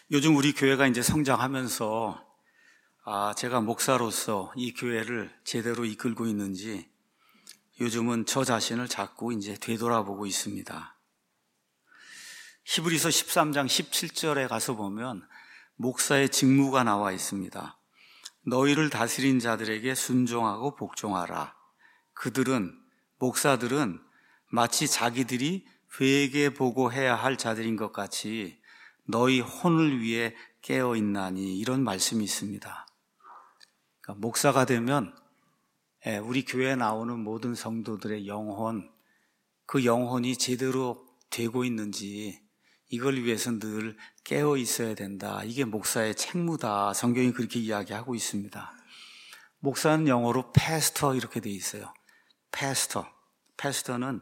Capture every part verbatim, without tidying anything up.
요즘 우리 교회가 이제 성장하면서 아, 제가 목사로서 이 교회를 제대로 이끌고 있는지 요즘은 저 자신을 자꾸 이제 되돌아보고 있습니다. 히브리서 십삼 장 십칠 절에 가서 보면 목사의 직무가 나와 있습니다. 너희를 다스린 자들에게 순종하고 복종하라. 그들은, 목사들은 마치 자기들이 회개 보고 해야 할 자들인 것 같이 너희 혼을 위해 깨어있나니, 이런 말씀이 있습니다. 그러니까 목사가 되면 우리 교회에 나오는 모든 성도들의 영혼, 그 영혼이 제대로 되고 있는지 이걸 위해서 늘 깨어 있어야 된다. 이게 목사의 책무다. 성경이 그렇게 이야기하고 있습니다. 목사는 영어로 패스터 이렇게 돼 있어요. 패스터. 패스터는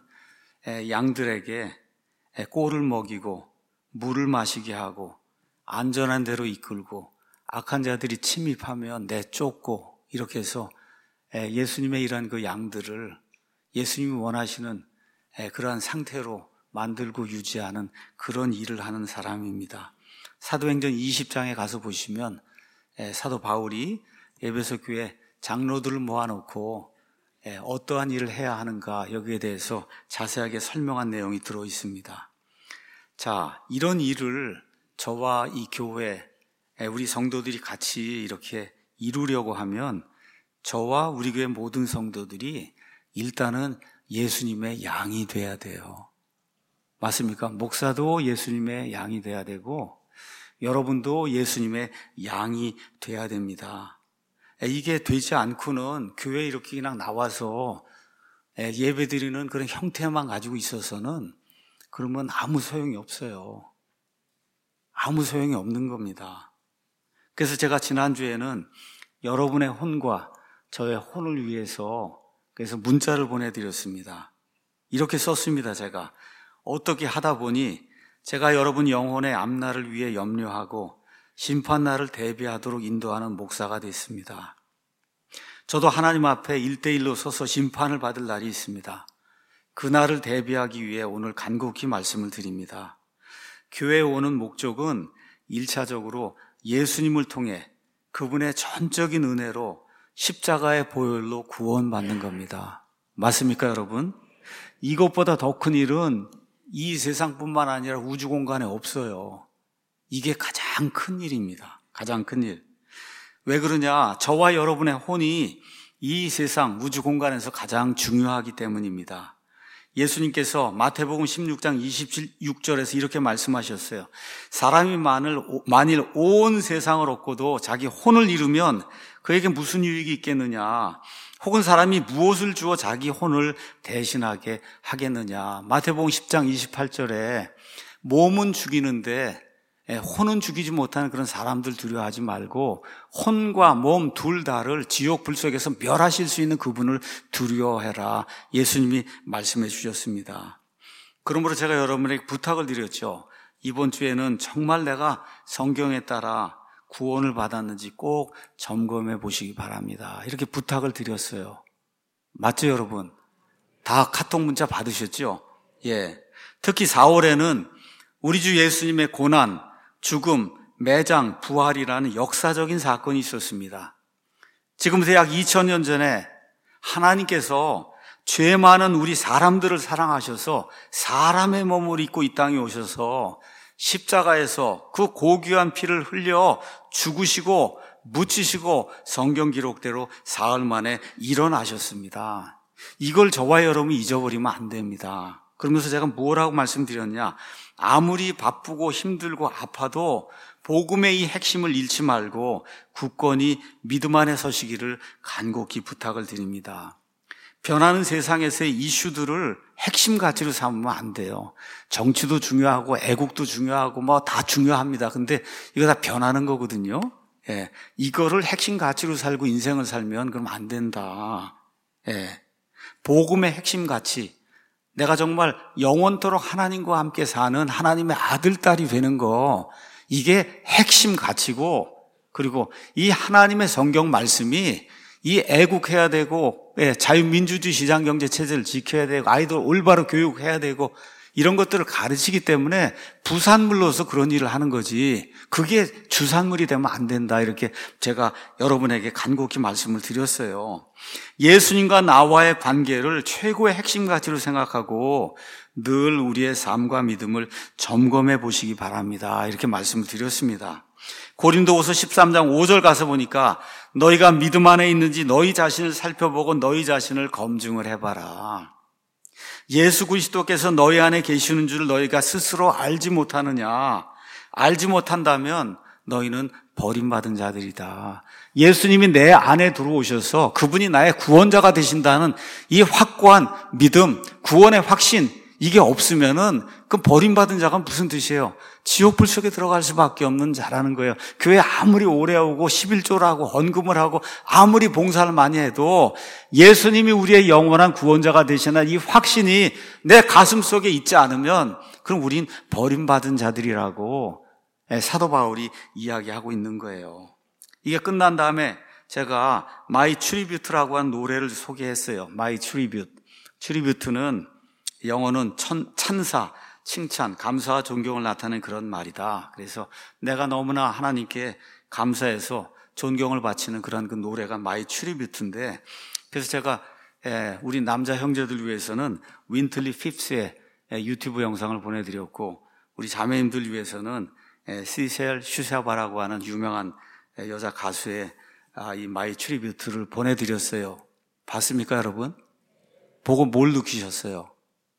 양들에게 꼴을 먹이고 물을 마시게 하고 안전한 데로 이끌고 악한 자들이 침입하면 내쫓고 이렇게 해서 예수님의 이러한 그 양들을 예수님이 원하시는 그러한 상태로 만들고 유지하는 그런 일을 하는 사람입니다. 사도행전 이십 장에 가서 보시면 사도 바울이 에베소 교회 장로들을 모아놓고 어떠한 일을 해야 하는가, 여기에 대해서 자세하게 설명한 내용이 들어 있습니다. 자, 이런 일을 저와 이 교회, 우리 성도들이 같이 이렇게 이루려고 하면 저와 우리 교회 모든 성도들이 일단은 예수님의 양이 돼야 돼요. 맞습니까? 목사도 예수님의 양이 돼야 되고 여러분도 예수님의 양이 돼야 됩니다. 이게 되지 않고는 교회에 이렇게 그냥 나와서 예배드리는 그런 형태만 가지고 있어서는 그러면 아무 소용이 없어요. 아무 소용이 없는 겁니다. 그래서 제가 지난주에는 여러분의 혼과 저의 혼을 위해서 그래서 문자를 보내드렸습니다. 이렇게 썼습니다. 제가 어떻게 하다 보니 제가 여러분 영혼의 앞날을 위해 염려하고 심판날을 대비하도록 인도하는 목사가 됐습니다. 저도 하나님 앞에 일대일로 서서 심판을 받을 날이 있습니다. 그날을 대비하기 위해 오늘 간곡히 말씀을 드립니다. 교회에 오는 목적은 일차적으로 예수님을 통해 그분의 전적인 은혜로 십자가의 보혈로 구원받는 겁니다. 맞습니까, 여러분? 이것보다 더 큰 일은 이 세상뿐만 아니라 우주 공간에 없어요. 이게 가장 큰 일입니다. 가장 큰 일. 왜 그러냐? 저와 여러분의 혼이 이 세상 우주 공간에서 가장 중요하기 때문입니다. 예수님께서 마태복음 십육 장 이십육 절에서 이렇게 말씀하셨어요. 사람이 만일, 만일 온 세상을 얻고도 자기 혼을 잃으면 그에게 무슨 유익이 있겠느냐? 혹은 사람이 무엇을 주어 자기 혼을 대신하게 하겠느냐? 마태복음 십 장 이십팔 절에 몸은 죽이는데 혼은 죽이지 못하는 그런 사람들 두려워하지 말고 혼과 몸 둘 다를 지옥 불 속에서 멸하실 수 있는 그분을 두려워해라. 예수님이 말씀해 주셨습니다. 그러므로 제가 여러분에게 부탁을 드렸죠. 이번 주에는 정말 내가 성경에 따라 구원을 받았는지 꼭 점검해 보시기 바랍니다. 이렇게 부탁을 드렸어요. 맞죠, 여러분? 다 카톡 문자 받으셨죠? 예. 특히 사월에는 우리 주 예수님의 고난, 죽음, 매장, 부활이라는 역사적인 사건이 있었습니다. 지금부터 약 이천 년 전에 하나님께서 죄 많은 우리 사람들을 사랑하셔서 사람의 몸을 입고 이 땅에 오셔서 십자가에서 그 고귀한 피를 흘려 죽으시고 묻히시고 성경 기록대로 사흘 만에 일어나셨습니다. 이걸 저와 여러분이 잊어버리면 안 됩니다. 그러면서 제가 뭐라고 말씀드렸냐? 아무리 바쁘고 힘들고 아파도 복음의 이 핵심을 잃지 말고 굳건히 믿음 안에 서시기를 간곡히 부탁을 드립니다. 변하는 세상에서의 이슈들을 핵심 가치로 삼으면 안 돼요. 정치도 중요하고 애국도 중요하고 뭐 다 중요합니다. 근데 이거 다 변하는 거거든요. 예, 이거를 핵심 가치로 살고 인생을 살면 그럼 안 된다. 예, 복음의 핵심 가치, 내가 정말 영원토록 하나님과 함께 사는 하나님의 아들, 딸이 되는 거, 이게 핵심 가치고, 그리고 이 하나님의 성경 말씀이 이 애국해야 되고, 예, 자유민주주의 시장경제 체제를 지켜야 되고, 아이들 올바로 교육해야 되고, 이런 것들을 가르치기 때문에 부산물로서 그런 일을 하는 거지, 그게 주산물이 되면 안 된다, 이렇게 제가 여러분에게 간곡히 말씀을 드렸어요. 예수님과 나와의 관계를 최고의 핵심 가치로 생각하고 늘 우리의 삶과 믿음을 점검해 보시기 바랍니다, 이렇게 말씀을 드렸습니다. 고린도후서 십삼 장 오 절 가서 보니까 너희가 믿음 안에 있는지 너희 자신을 살펴보고 너희 자신을 검증을 해봐라. 예수 그리스도께서 너희 안에 계시는 줄 너희가 스스로 알지 못하느냐? 알지 못한다면 너희는 버림받은 자들이다. 예수님이 내 안에 들어오셔서 그분이 나의 구원자가 되신다는 이 확고한 믿음, 구원의 확신, 이게 없으면은 그 버림받은 자가 무슨 뜻이에요? 지옥불 속에 들어갈 수밖에 없는 자라는 거예요. 교회 아무리 오래 오고 십일조를 하고 헌금을 하고 아무리 봉사를 많이 해도 예수님이 우리의 영원한 구원자가 되시나 이 확신이 내 가슴 속에 있지 않으면 그럼 우린 버림받은 자들이라고 사도 바울이 이야기하고 있는 거예요. 이게 끝난 다음에 제가 마이 트리뷰트라고 한 노래를 소개했어요. 마이 트리뷰트. 트리뷰트는 영어는 천, 찬사, 칭찬, 감사와 존경을 나타내는 그런 말이다. 그래서 내가 너무나 하나님께 감사해서 존경을 바치는 그런 그 노래가 마이 트리뷰트인데, 그래서 제가 우리 남자 형제들 위해서는 윈틀리 핍스의 유튜브 영상을 보내드렸고, 우리 자매님들 위해서는 시셀 슈샤바라고 하는 유명한 여자 가수의 이 마이 트리뷰트를 보내드렸어요. 봤습니까, 여러분? 보고 뭘 느끼셨어요?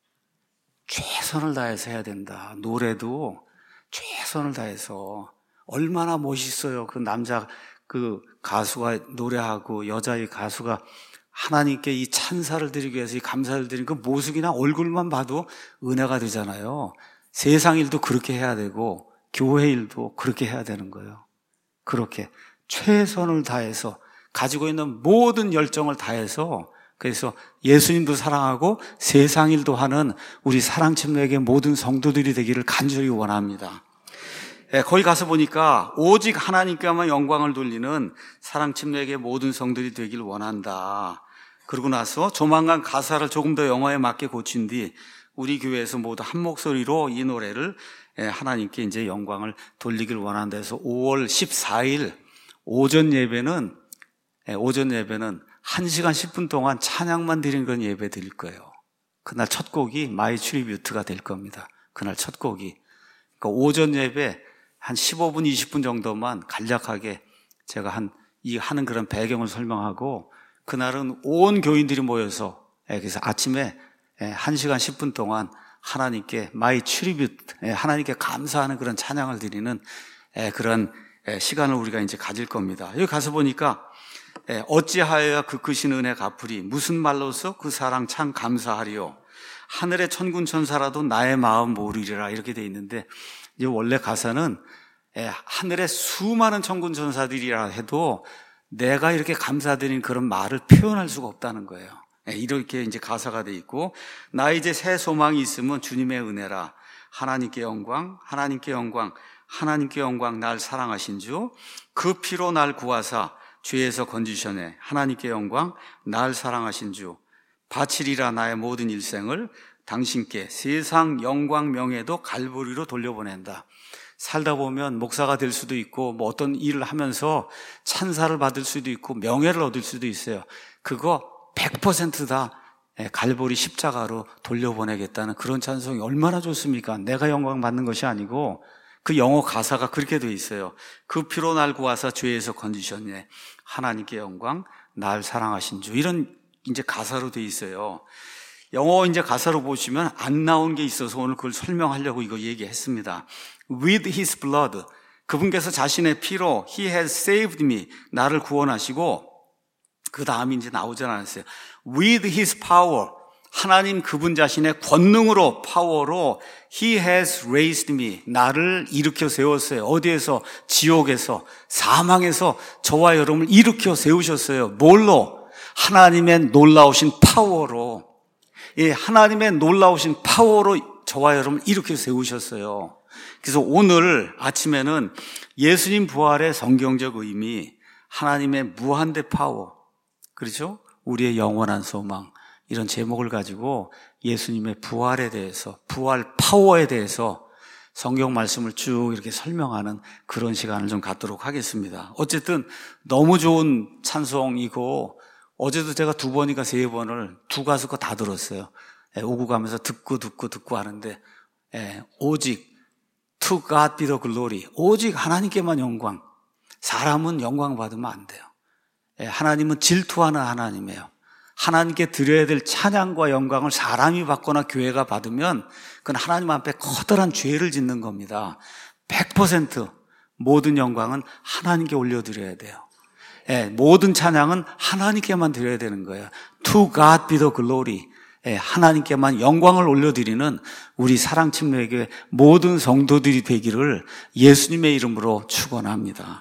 최선을 다해서 해야 된다. 노래도 최선을 다해서. 얼마나 멋있어요. 그 남자 그 가수가 노래하고 여자의 가수가 하나님께 이 찬사를 드리기 위해서 이 감사를 드리는 그 모습이나 얼굴만 봐도 은혜가 되잖아요. 세상 일도 그렇게 해야 되고 교회 일도 그렇게 해야 되는 거예요. 그렇게 최선을 다해서 가지고 있는 모든 열정을 다해서, 그래서 예수님도 사랑하고 세상 일도 하는 우리 사랑침례교회 모든 성도들이 되기를 간절히 원합니다. 예, 거기 가서 보니까 오직 하나님께만 영광을 돌리는 사랑침례교회 모든 성도들이 되기를 원한다. 그러고 나서 조만간 가사를 조금 더 영어에 맞게 고친 뒤 우리 교회에서 모두 한 목소리로 이 노래를 하나님께 이제 영광을 돌리기를 원한다 해서 오월 십사일 오전 예배는 오전 예배는 한 시간 십 분 동안 찬양만 드리는 그런 예배 드릴 거예요. 그날 첫 곡이 마이 트리뷰트가 될 겁니다. 그날 첫 곡이. 그러니까 오전 예배 한 십오 분, 이십 분 정도만 간략하게 제가 한, 이 하는 그런 배경을 설명하고, 그날은 온 교인들이 모여서, 그래서 아침에 한 시간 십 분 동안 하나님께 마이 트리뷰트, 하나님께 감사하는 그런 찬양을 드리는 그런 시간을 우리가 이제 가질 겁니다. 여기 가서 보니까 어찌하여야 그 크신 은혜 갚으리, 무슨 말로써 그 사랑 참 감사하리요, 하늘의 천군 천사라도 나의 마음 모르리라, 이렇게 돼 있는데, 이제 원래 가사는 하늘의 수많은 천군 천사들이라 해도 내가 이렇게 감사드린 그런 말을 표현할 수가 없다는 거예요. 이렇게 이제 가사가 돼 있고, 나 이제 새 소망이 있으면 주님의 은혜라, 하나님께 영광, 하나님께 영광, 하나님께 영광, 날 사랑하신 주, 그 피로 날 구하사 죄에서 건지셔내, 하나님께 영광, 날 사랑하신 주, 바치리라 나의 모든 일생을 당신께 세상 영광 명예도 갈보리로 돌려보낸다. 살다 보면 목사가 될 수도 있고 뭐 어떤 일을 하면서 찬사를 받을 수도 있고 명예를 얻을 수도 있어요. 그거 백 퍼센트 다 갈보리 십자가로 돌려보내겠다는 그런 찬송이 얼마나 좋습니까? 내가 영광 받는 것이 아니고 그 영어 가사가 그렇게 돼 있어요. 그 피로 날 구하사 죄에서 건지셨네, 하나님께 영광, 날 사랑하신 주, 이런 이제 가사로 돼 있어요. 영어 이제 가사로 보시면 안 나온 게 있어서 오늘 그걸 설명하려고 이거 얘기했습니다. With his blood, 그분께서 자신의 피로 he has saved me, 나를 구원하시고, 그 다음이 이제 나오지 않았어요. With his power, 하나님 그분 자신의 권능으로, 파워로 he has raised me, 나를 일으켜 세웠어요. 어디에서? 지옥에서, 사망에서 저와 여러분을 일으켜 세우셨어요. 뭘로? 하나님의 놀라우신 파워로. 예, 하나님의 놀라우신 파워로 저와 여러분을 일으켜 세우셨어요. 그래서 오늘 아침에는 예수님 부활의 성경적 의미, 하나님의 무한대 파워, 그렇죠? 우리의 영원한 소망, 이런 제목을 가지고 예수님의 부활에 대해서, 부활 파워에 대해서 성경 말씀을 쭉 이렇게 설명하는 그런 시간을 좀 갖도록 하겠습니다. 어쨌든 너무 좋은 찬송이고 어제도 제가 두 번인가 세 번을 두 가수 거 다 들었어요. 예, 오고 가면서 듣고 듣고 듣고 하는데 예, 오직 To God be the glory, 오직 하나님께만 영광. 사람은 영광 받으면 안 돼요. 예, 하나님은 질투하는 하나님이에요. 하나님께 드려야 될 찬양과 영광을 사람이 받거나 교회가 받으면 그건 하나님 앞에 커다란 죄를 짓는 겁니다. 백 퍼센트 모든 영광은 하나님께 올려드려야 돼요. 예, 모든 찬양은 하나님께만 드려야 되는 거예요. To God be the glory. 예, 하나님께만 영광을 올려드리는 우리 사랑침례교회 모든 성도들이 되기를 예수님의 이름으로 축원합니다.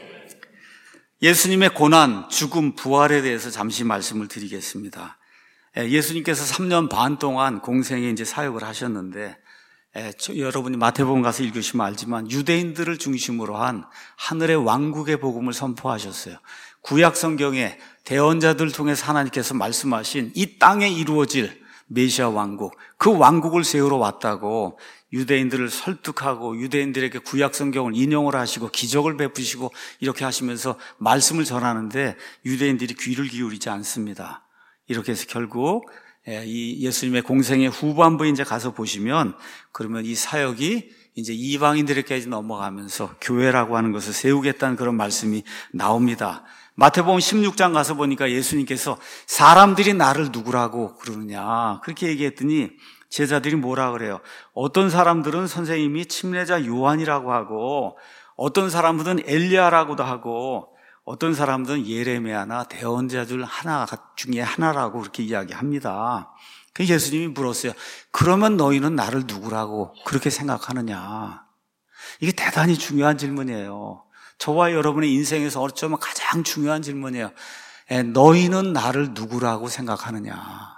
예수님의 고난, 죽음, 부활에 대해서 잠시 말씀을 드리겠습니다. 예수님께서 삼 년 반 동안 공생에 이제 사역을 하셨는데, 여러분이 마태복음 가서 읽으시면 알지만 유대인들을 중심으로 한 하늘의 왕국의 복음을 선포하셨어요. 구약 성경에 대언자들 통해서 하나님께서 말씀하신 이 땅에 이루어질 메시아 왕국, 그 왕국을 세우러 왔다고 유대인들을 설득하고 유대인들에게 구약 성경을 인용을 하시고 기적을 베푸시고 이렇게 하시면서 말씀을 전하는데 유대인들이 귀를 기울이지 않습니다. 이렇게 해서 결국 이 예수님의 공생의 후반부에 이제 가서 보시면 그러면 이 사역이 이제 이방인들에게까지 넘어가면서 교회라고 하는 것을 세우겠다는 그런 말씀이 나옵니다. 마태복음 십육 장 가서 보니까 예수님께서 사람들이 나를 누구라고 그러느냐 그렇게 얘기했더니 제자들이 뭐라 그래요? 어떤 사람들은 선생님이 침례자 요한이라고 하고 어떤 사람들은 엘리야라고도 하고 어떤 사람들은 예레미야나 대언자 중 하나 중에 하나라고 그렇게 이야기합니다. 그래서 예수님이 물었어요. 그러면 너희는 나를 누구라고 그렇게 생각하느냐? 이게 대단히 중요한 질문이에요. 저와 여러분의 인생에서 어쩌면 가장 중요한 질문이에요. 너희는 나를 누구라고 생각하느냐?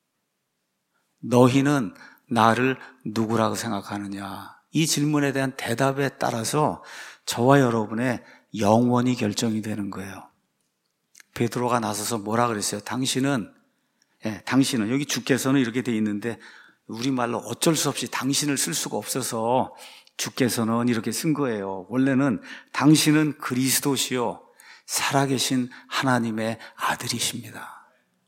너희는 나를 누구라고 생각하느냐? 이 질문에 대한 대답에 따라서 저와 여러분의 영원히 결정이 되는 거예요. 베드로가 나서서 뭐라 그랬어요? 당신은, 예, 당신은, 여기 주께서는 이렇게 돼 있는데 우리말로 어쩔 수 없이 당신을 쓸 수가 없어서 주께서는 이렇게 쓴 거예요. 원래는 당신은 그리스도시요 살아계신 하나님의 아들이십니다.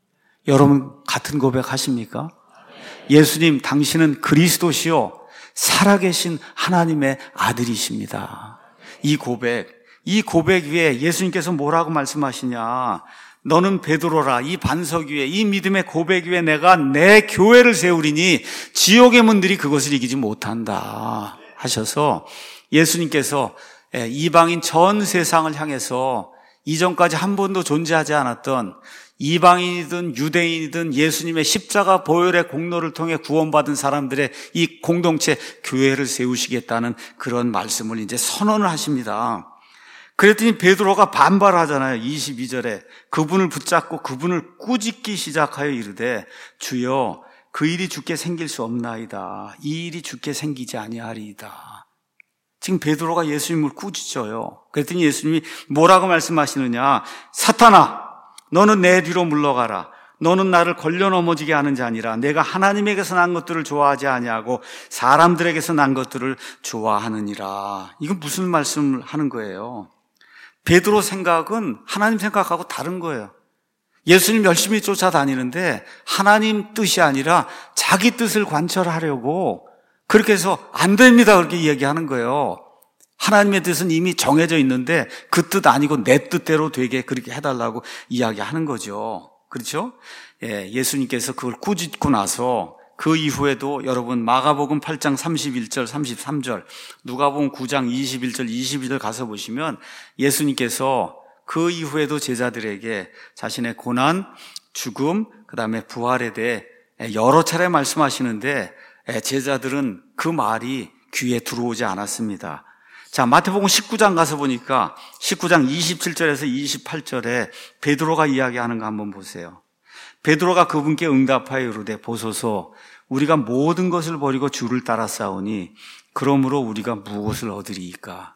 여러분 같은 고백 하십니까? 예수님, 당신은 그리스도시요 살아계신 하나님의 아들이십니다. 이 고백, 이 고백 위에 예수님께서 뭐라고 말씀하시냐? 너는 베드로라, 이 반석 위에, 이 믿음의 고백 위에 내가 내 교회를 세우리니 지옥의 문들이 그것을 이기지 못한다 하셔서 예수님께서 이방인 전 세상을 향해서 이전까지 한 번도 존재하지 않았던 이방인이든 유대인이든 예수님의 십자가 보혈의 공로를 통해 구원받은 사람들의 이 공동체 교회를 세우시겠다는 그런 말씀을 이제 선언을 하십니다. 그랬더니 베드로가 반발하잖아요. 이십이 절에 그분을 붙잡고 그분을 꾸짖기 시작하여 이르되 주여 그 일이 주께 생길 수 없나이다. 이 일이 주께 생기지 아니하리이다. 지금 베드로가 예수님을 꾸짖어요. 그랬더니 예수님이 뭐라고 말씀하시느냐? 사탄아, 너는 내 뒤로 물러가라. 너는 나를 걸려 넘어지게 하는 자니라. 내가 하나님에게서 난 것들을 좋아하지 아니하고 사람들에게서 난 것들을 좋아하느니라. 이건 무슨 말씀을 하는 거예요? 베드로 생각은 하나님 생각하고 다른 거예요. 예수님 열심히 쫓아다니는데 하나님 뜻이 아니라 자기 뜻을 관철하려고 그렇게 해서 안 됩니다. 그렇게 이야기하는 거예요. 하나님의 뜻은 이미 정해져 있는데 그 뜻 아니고 내 뜻대로 되게 그렇게 해달라고 이야기하는 거죠. 그렇죠? 예, 예수님께서 그걸 꾸짖고 나서 그 이후에도 여러분 마가복음 팔 장 삼십일 절 삼십삼 절 누가복음 구 장 이십일 절 이십이 절 가서 보시면 예수님께서 그 이후에도 제자들에게 자신의 고난, 죽음, 그 다음에 부활에 대해 여러 차례 말씀하시는데 제자들은 그 말이 귀에 들어오지 않았습니다. 자, 마태복음 십구 장 가서 보니까 십구 장 이십칠 절에서 이십팔 절에 베드로가 이야기하는 거 한번 보세요. 베드로가 그분께 응답하여 이르되 보소서 우리가 모든 것을 버리고 주를 따라 싸우니 그러므로 우리가 무엇을 얻으리이까?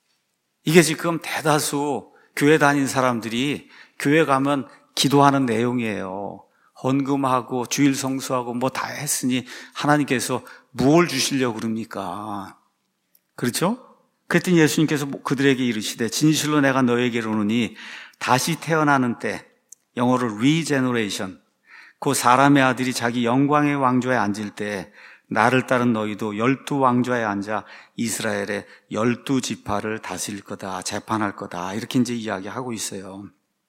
이게 지금 대다수 교회 다닌 사람들이 교회 가면 기도하는 내용이에요. 헌금하고 주일 성수하고 뭐 다 했으니 하나님께서 무엇을 주시려고 그럽니까? 그렇죠? 그랬더니 예수님께서 그들에게 이르시되 진실로 내가 너에게 이르노니 다시 태어나는 때, 영어로 regeneration, 그 사람의 아들이 자기 영광의 왕좌에 앉을 때 나를 따른 너희도 열두 왕좌에 앉아 이스라엘의 열두 지파를 다스릴 거다, 재판할 거다, 이렇게 이제 이야기하고 있어요.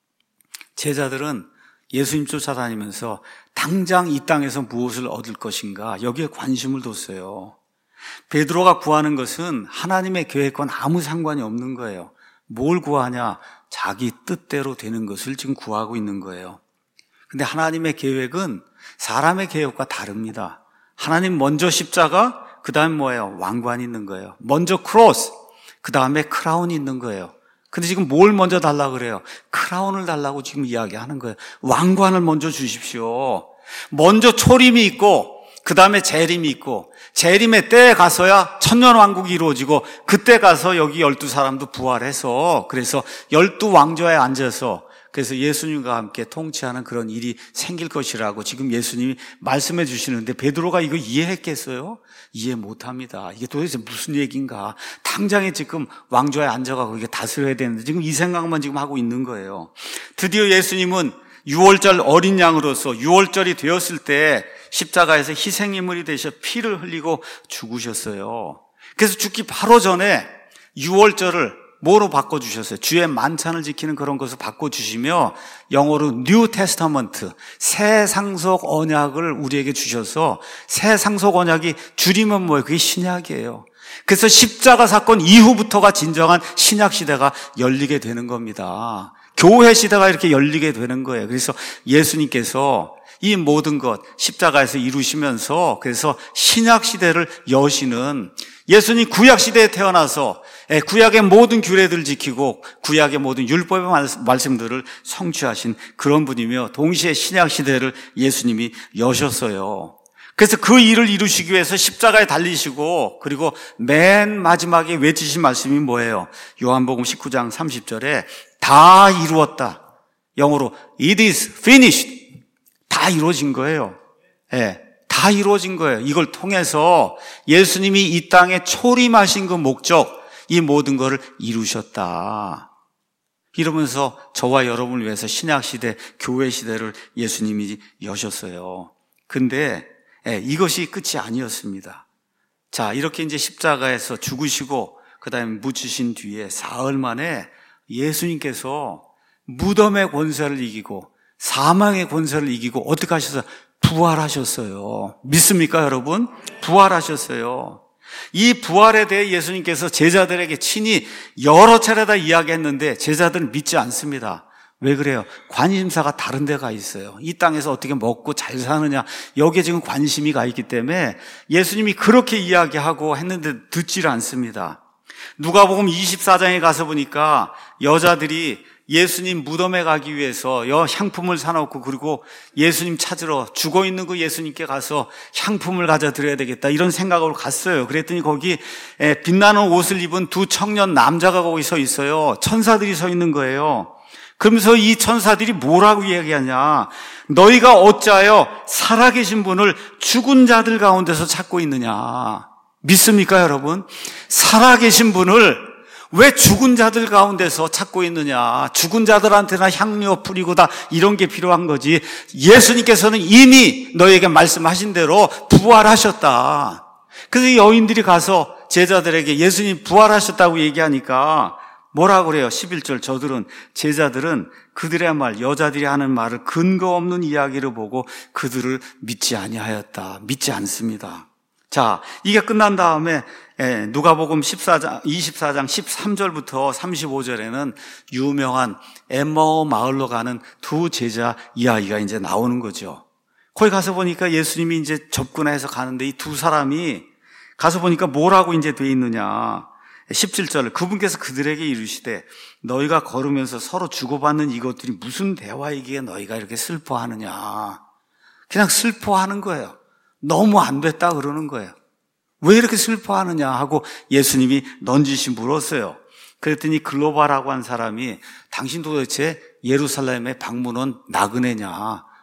제자들은 예수님 쫓아다니면서 당장 이 땅에서 무엇을 얻을 것인가, 여기에 관심을 뒀어요. 베드로가 구하는 것은 하나님의 계획과는 아무 상관이 없는 거예요. 뭘 구하냐? 자기 뜻대로 되는 것을 지금 구하고 있는 거예요. 근데 하나님의 계획은 사람의 계획과 다릅니다. 하나님 먼저 십자가, 그 다음에 뭐예요? 왕관이 있는 거예요. 먼저 크로스, 그 다음에 크라운이 있는 거예요. 근데 지금 뭘 먼저 달라고 그래요? 크라운을 달라고 지금 이야기하는 거예요. 왕관을 먼저 주십시오. 먼저 초림이 있고 그 다음에 재림이 있고, 재림의 때에 가서야 천년왕국이 이루어지고, 그때 가서 여기 열두 사람도 부활해서, 그래서 열두 왕좌에 앉아서, 그래서 예수님과 함께 통치하는 그런 일이 생길 것이라고 지금 예수님이 말씀해 주시는데, 베드로가 이거 이해했겠어요? 이해 못합니다. 이게 도대체 무슨 얘기인가? 당장에 지금 왕좌에 앉아가고 이게 다스려야 되는데 지금 이 생각만 지금 하고 있는 거예요. 드디어 예수님은 유월절 어린 양으로서 유월절이 되었을 때 십자가에서 희생인물이 되셔 피를 흘리고 죽으셨어요. 그래서 죽기 바로 전에 유월절을 뭐로 바꿔주셨어요? 주의 만찬을 지키는 그런 것을 바꿔주시며 영어로 뉴 테스타먼트, 새 상속 언약을 우리에게 주셔서, 새 상속 언약이 줄이면 뭐예요? 그게 신약이에요. 그래서 십자가 사건 이후부터가 진정한 신약 시대가 열리게 되는 겁니다. 교회 시대가 이렇게 열리게 되는 거예요. 그래서 예수님께서 이 모든 것 십자가에서 이루시면서, 그래서 신약 시대를 여시는, 예수님 구약 시대에 태어나서 구약의 모든 규례들을 지키고 구약의 모든 율법의 말씀들을 성취하신 그런 분이며, 동시에 신약 시대를 예수님이 여셨어요. 그래서 그 일을 이루시기 위해서 십자가에 달리시고, 그리고 맨 마지막에 외치신 말씀이 뭐예요? 요한복음 십구 장 삼십 절에 다 이루었다, 영어로 It is finished, 다 이루어진 거예요. 예, 다 이루어진 거예요. 이걸 통해서 예수님이 이 땅에 초림하신 그 목적, 이 모든 것을 이루셨다. 이러면서 저와 여러분을 위해서 신약시대, 교회시대를 예수님이 여셨어요. 근데 예, 이것이 끝이 아니었습니다. 자, 이렇게 이제 십자가에서 죽으시고 그 다음에 묻히신 뒤에 사흘 만에 예수님께서 무덤의 권세를 이기고 사망의 권세를 이기고 어떻게 하셨어요? 부활하셨어요. 믿습니까, 여러분? 부활하셨어요. 이 부활에 대해 예수님께서 제자들에게 친히 여러 차례 다 이야기했는데 제자들은 믿지 않습니다. 왜 그래요? 관심사가 다른 데가 있어요. 이 땅에서 어떻게 먹고 잘 사느냐, 여기에 지금 관심이 가 있기 때문에 예수님이 그렇게 이야기하고 했는데 듣지를 않습니다. 누가복음 이십사 장에 가서 보니까 여자들이 예수님 무덤에 가기 위해서 여 향품을 사놓고, 그리고 예수님 찾으러 죽어있는 그 예수님께 가서 향품을 가져 드려야 되겠다, 이런 생각으로 갔어요. 그랬더니 거기 빛나는 옷을 입은 두 청년 남자가 거기 서 있어요. 천사들이 서 있는 거예요. 그러면서 이 천사들이 뭐라고 이야기하냐, 너희가 어찌하여 살아계신 분을 죽은 자들 가운데서 찾고 있느냐. 믿습니까, 여러분? 살아계신 분을 왜 죽은 자들 가운데서 찾고 있느냐. 죽은 자들한테나 향료 뿌리고 다 이런 게 필요한 거지. 예수님께서는 이미 너에게 말씀하신 대로 부활하셨다. 그래서 여인들이 가서 제자들에게 예수님 부활하셨다고 얘기하니까 뭐라고 그래요? 십일 절, 저들은, 제자들은 그들의 말, 여자들이 하는 말을 근거 없는 이야기를 보고 그들을 믿지 아니하였다. 믿지 않습니다. 자, 이게 끝난 다음에 누가복음 십사 장, 이십사 장 십삼 절부터 삼십오 절에는 유명한 엠마오 마을로 가는 두 제자 이야기가 이제 나오는 거죠. 거기 가서 보니까 예수님이 이제 접근해서 가는데 이 두 사람이 가서 보니까 뭐라고 이제 돼 있느냐. 십칠 절, 그분께서 그들에게 이르시되 너희가 걸으면서 서로 주고받는 이것들이 무슨 대화이기에 너희가 이렇게 슬퍼하느냐. 그냥 슬퍼하는 거예요. 너무 안 됐다 그러는 거예요. 왜 이렇게 슬퍼하느냐 하고 예수님이 넌지시 물었어요. 그랬더니 글로바라고 한 사람이 당신 도대체 예루살렘에 방문한 나그네냐,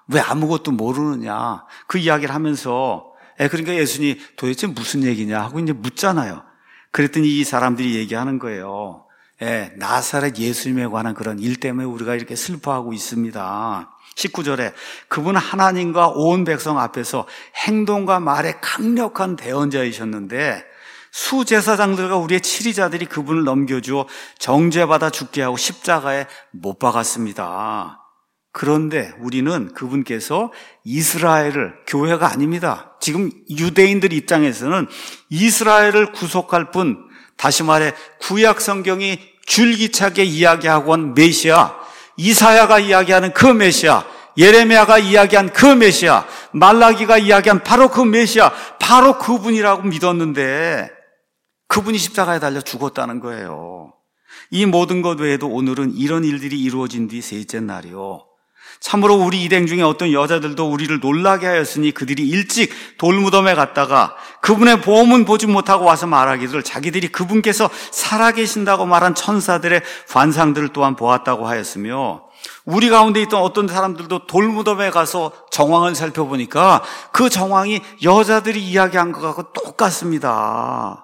왜 아무것도 모르느냐. 그 이야기를 하면서 에, 그러니까 예수님이 도대체 무슨 얘기냐 하고 이제 묻잖아요. 그랬더니 이 사람들이 얘기하는 거예요. 예, 나사렛 예수님에 관한 그런 일 때문에 우리가 이렇게 슬퍼하고 있습니다. 십구 절에 그분은 하나님과 온 백성 앞에서 행동과 말에 강력한 대언자이셨는데 수제사장들과 우리의 치리자들이 그분을 넘겨주어 정죄받아 죽게 하고 십자가에 못 박았습니다. 그런데 우리는 그분께서 이스라엘을, 교회가 아닙니다. 지금 유대인들 입장에서는 이스라엘을 구속할 분, 다시 말해 구약 성경이 줄기차게 이야기하고 온 메시아, 이사야가 이야기하는 그 메시아, 예레미야가 이야기한 그 메시아, 말라기가 이야기한 바로 그 메시아, 바로 그분이라고 믿었는데 그분이 십자가에 달려 죽었다는 거예요. 이 모든 것 외에도 오늘은 이런 일들이 이루어진 뒤 셋째 날이요. 참으로 우리 일행 중에 어떤 여자들도 우리를 놀라게 하였으니 그들이 일찍 돌무덤에 갔다가 그분의 보험은 보지 못하고 와서 말하기를 자기들이 그분께서 살아계신다고 말한 천사들의 환상들을 또한 보았다고 하였으며, 우리 가운데 있던 어떤 사람들도 돌무덤에 가서 정황을 살펴보니까 그 정황이 여자들이 이야기한 것하고 똑같습니다.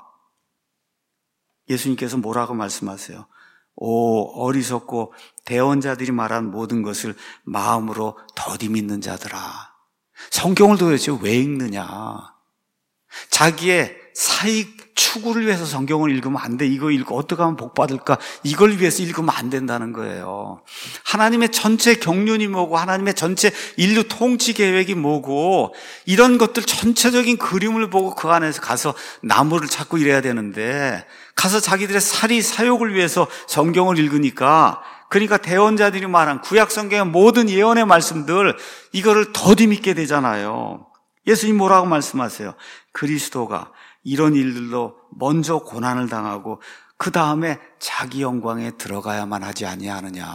예수님께서 뭐라고 말씀하세요? 오, 어리석고 대언자들이 말한 모든 것을 마음으로 더디 믿는 자들아. 성경을 도대체 왜 읽느냐? 자기의 사익 추구를 위해서 성경을 읽으면 안 돼. 이거 읽고 어떻게 하면 복 받을까? 이걸 위해서 읽으면 안 된다는 거예요. 하나님의 전체 경륜이 뭐고, 하나님의 전체 인류 통치 계획이 뭐고, 이런 것들 전체적인 그림을 보고 그 안에서 가서 나무를 찾고 이래야 되는데, 가서 자기들의 살이 사욕을 위해서 성경을 읽으니까, 그러니까 대언자들이 말한 구약 성경의 모든 예언의 말씀들, 이거를 더디 믿게 되잖아요. 예수님 뭐라고 말씀하세요? 그리스도가 이런 일들로 먼저 고난을 당하고 그 다음에 자기 영광에 들어가야만 하지 아니하느냐.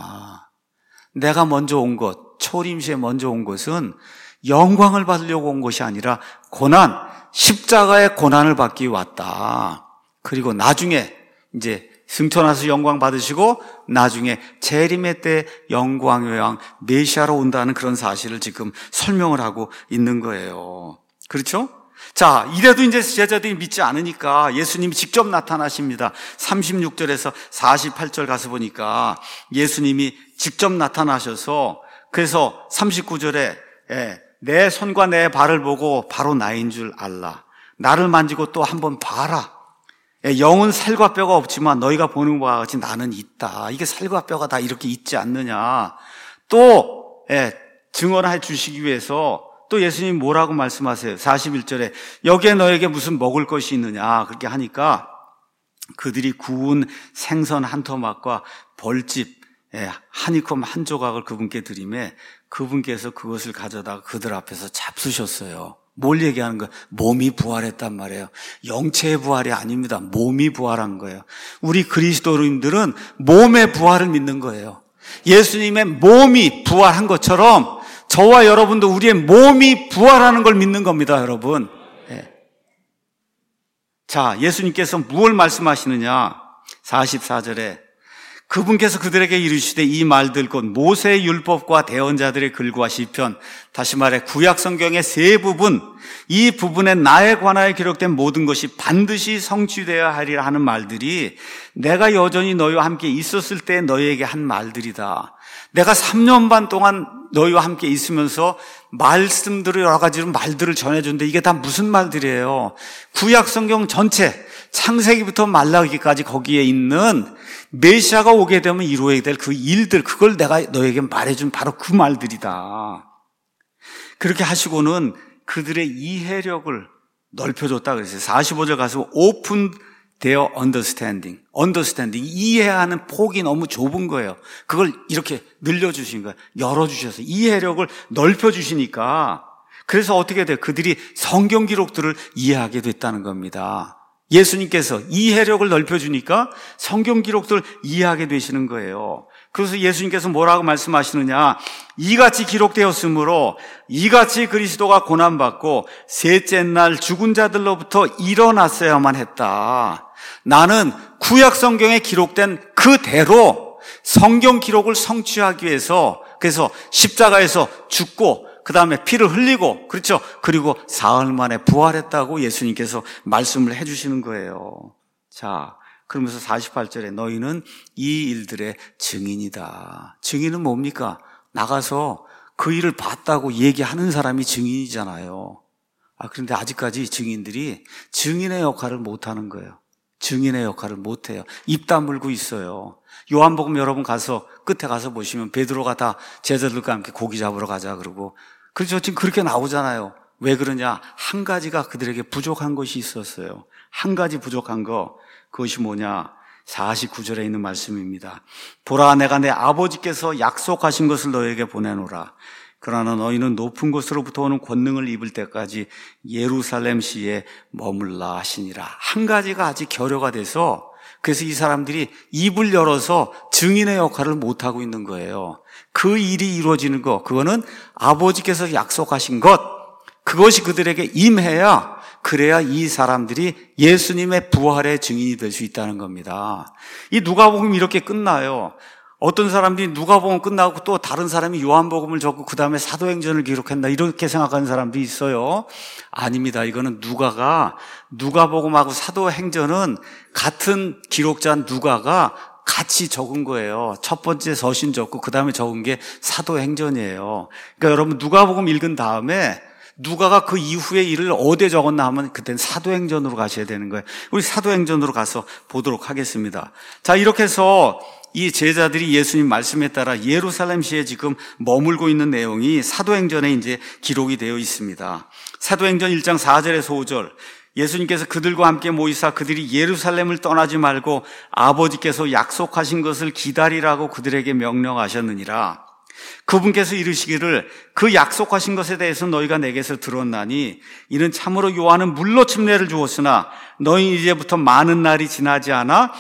내가 먼저 온 것, 초림시에 먼저 온 것은 영광을 받으려고 온 것이 아니라 고난, 십자가의 고난을 받기 왔다. 그리고 나중에 이제 승천하셔서 영광 받으시고 나중에 재림의 때 영광의 왕 메시아로 온다는 그런 사실을 지금 설명을 하고 있는 거예요. 그렇죠? 자, 이래도 이제 제자들이 믿지 않으니까 예수님이 직접 나타나십니다. 삼십육 절에서 사십팔 절 가서 보니까 예수님이 직접 나타나셔서, 그래서 삼십구 절에 예, 내 손과 내 발을 보고 바로 나인 줄 알라. 나를 만지고 또 한번 봐라. 예, 영은 살과 뼈가 없지만 너희가 보는 바와 같이 나는 있다. 이게 살과 뼈가 다 이렇게 있지 않느냐. 또 예, 증언해 주시기 위해서 또 예수님 뭐라고 말씀하세요? 사십일 절에 여기에 너에게 무슨 먹을 것이 있느냐 그렇게 하니까 그들이 구운 생선 한 토막과 벌집 한이콤 한 조각을 그분께 드리매 그분께서 그것을 가져다가 그들 앞에서 잡수셨어요. 뭘 얘기하는 거예요? 몸이 부활했단 말이에요. 영체의 부활이 아닙니다. 몸이 부활한 거예요. 우리 그리스도인들은 몸의 부활을 믿는 거예요. 예수님의 몸이 부활한 것처럼 저와 여러분도 우리의 몸이 부활하는 걸 믿는 겁니다, 여러분. 네. 자, 예수님께서 무엇을 말씀하시느냐? 사십사 절에 그분께서 그들에게 이르시되 이 말들 곧 모세의 율법과 대언자들의 글과 시편, 다시 말해 구약 성경의 세 부분, 이 부분에 나에 관하여 기록된 모든 것이 반드시 성취되어야 하리라 하는 말들이 내가 여전히 너희와 함께 있었을 때 너희에게 한 말들이다. 내가 삼 년 반 동안 너희와 함께 있으면서 말씀들을 여러 가지로 말들을 전해줬는데 이게 다 무슨 말들이에요? 구약 성경 전체 창세기부터 말라기까지 거기에 있는 메시아가 오게 되면 이루어야 될 그 일들, 그걸 내가 너에게 말해준 바로 그 말들이다. 그렇게 하시고는 그들의 이해력을 넓혀줬다 그랬어요. 사십오 절 가서 open their understanding, understanding, 이해하는 폭이 너무 좁은 거예요. 그걸 이렇게 늘려주신 거예요. 열어주셔서 이해력을 넓혀주시니까 그래서 어떻게 돼요? 그들이 성경 기록들을 이해하게 됐다는 겁니다. 예수님께서 이해력을 넓혀주니까 성경 기록들을 이해하게 되시는 거예요. 그래서 예수님께서 뭐라고 말씀하시느냐? 이같이 기록되었으므로 이같이 그리스도가 고난받고 셋째 날 죽은 자들로부터 일어났어야만 했다. 나는 구약 성경에 기록된 그대로 성경 기록을 성취하기 위해서 그래서 십자가에서 죽고 그 다음에 피를 흘리고, 그렇죠? 그리고 사흘 만에 부활했다고 예수님께서 말씀을 해주시는 거예요. 자, 그러면서 사십팔 절에 너희는 이 일들의 증인이다. 증인은 뭡니까? 나가서 그 일을 봤다고 얘기하는 사람이 증인이잖아요. 아, 그런데 아직까지 증인들이 증인의 역할을 못하는 거예요. 증인의 역할을 못해요. 입 다물고 있어요. 요한복음 여러분 가서 끝에 가서 보시면 베드로가 다 제자들과 함께 고기 잡으러 가자 그러고, 그렇죠. 지금 그렇게 나오잖아요. 왜 그러냐? 한 가지가 그들에게 부족한 것이 있었어요. 한 가지 부족한 거, 그것이 뭐냐? 사십구 절에 있는 말씀입니다. 보라, 내가 내 아버지께서 약속하신 것을 너에게 보내노라. 그러나 너희는 높은 곳으로부터 오는 권능을 입을 때까지 예루살렘시에 머물라 하시니라. 한 가지가 아직 결여가 돼서, 그래서 이 사람들이 입을 열어서 증인의 역할을 못하고 있는 거예요. 그 일이 이루어지는 것, 그거는 아버지께서 약속하신 것, 그것이 그들에게 임해야, 그래야 이 사람들이 예수님의 부활의 증인이 될 수 있다는 겁니다. 이 누가복음이 이렇게 끝나요. 어떤 사람들이 누가복음 끝나고 또 다른 사람이 요한복음을 적고 그 다음에 사도행전을 기록했나 이렇게 생각하는 사람도 있어요. 아닙니다. 이거는 누가가, 누가복음하고 사도행전은 같은 기록자 누가가 같이 적은 거예요. 첫 번째 서신 적고 그 다음에 적은 게 사도행전이에요. 그러니까 여러분 누가복음 읽은 다음에 누가가 그 이후의 일을 어디에 적었나 하면 그때는 사도행전으로 가셔야 되는 거예요. 우리 사도행전으로 가서 보도록 하겠습니다. 자, 이렇게 해서 이 제자들이 예수님 말씀에 따라 예루살렘시에 지금 머물고 있는 내용이 사도행전에 이제 기록이 되어 있습니다. 사도행전 일 장 사 절에서 오 절. 예수님께서 그들과 함께 모이사 그들이 예루살렘을 떠나지 말고 아버지께서 약속하신 것을 기다리라고 그들에게 명령하셨느니라. 그분께서 이르시기를 그 약속하신 것에 대해서 너희가 내게서 들었나니 이는 참으로 요한은 물로 침례를 주었으나 너희 이제부터 많은 날이 지나지 않아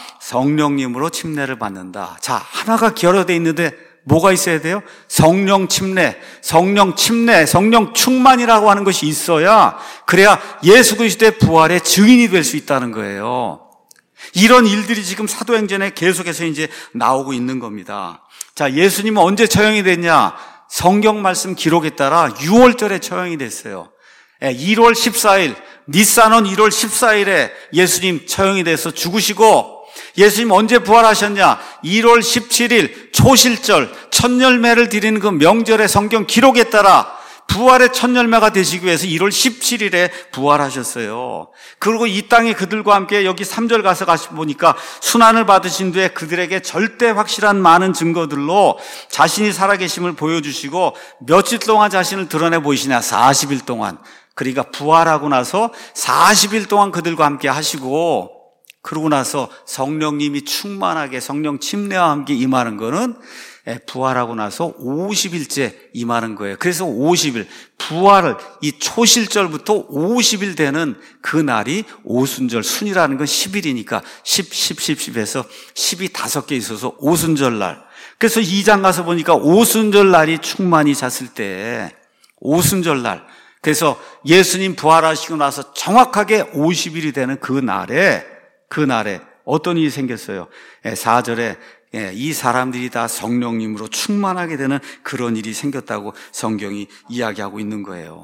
성령님으로 침례를 받는다. 자, 하나가 결여되어 있는데 뭐가 있어야 돼요? 성령 침례, 성령 침례, 성령 충만이라고 하는 것이 있어야, 그래야 예수 그리스도의 부활의 증인이 될 수 있다는 거예요. 이런 일들이 지금 사도행전에 계속해서 이제 나오고 있는 겁니다. 자, 예수님은 언제 처형이 됐냐? 성경 말씀 기록에 따라 유월절에 처형이 됐어요. 일월 십사일, 니산원 일월 십사일에 예수님 처형이 돼서 죽으시고, 예수님 언제 부활하셨냐? 일월 십칠일 초실절, 첫 열매를 드리는 그 명절의 성경 기록에 따라 부활의 첫 열매가 되시기 위해서 일월 십칠일에 부활하셨어요. 그리고 이 땅에 그들과 함께 여기 삼 절 가서 가시 보니까 순환을 받으신 뒤에 그들에게 절대 확실한 많은 증거들로 자신이 살아계심을 보여주시고 며칠 동안 자신을 드러내 보이시냐? 사십 일 동안. 그러니까 부활하고 나서 사십 일 동안 그들과 함께 하시고, 그러고 나서 성령님이 충만하게 성령 침례와 함께 임하는 거는 부활하고 나서 오십 일째 임하는 거예요. 그래서 오십 일, 부활을 이 초실절부터 오십 일 되는 그 날이 오순절, 순이라는 건 십 일이니까 십, 십, 십, 십에서 십이 다섯 개 있어서 오순절 날. 그래서 이 장 가서 보니까 오순절 날이 충만히 잤을 때, 오순절 날. 그래서 예수님 부활하시고 나서 정확하게 오십 일이 되는 그 날에, 그 날에 어떤 일이 생겼어요? 사 절에 이 사람들이 다 성령님으로 충만하게 되는 그런 일이 생겼다고 성경이 이야기하고 있는 거예요.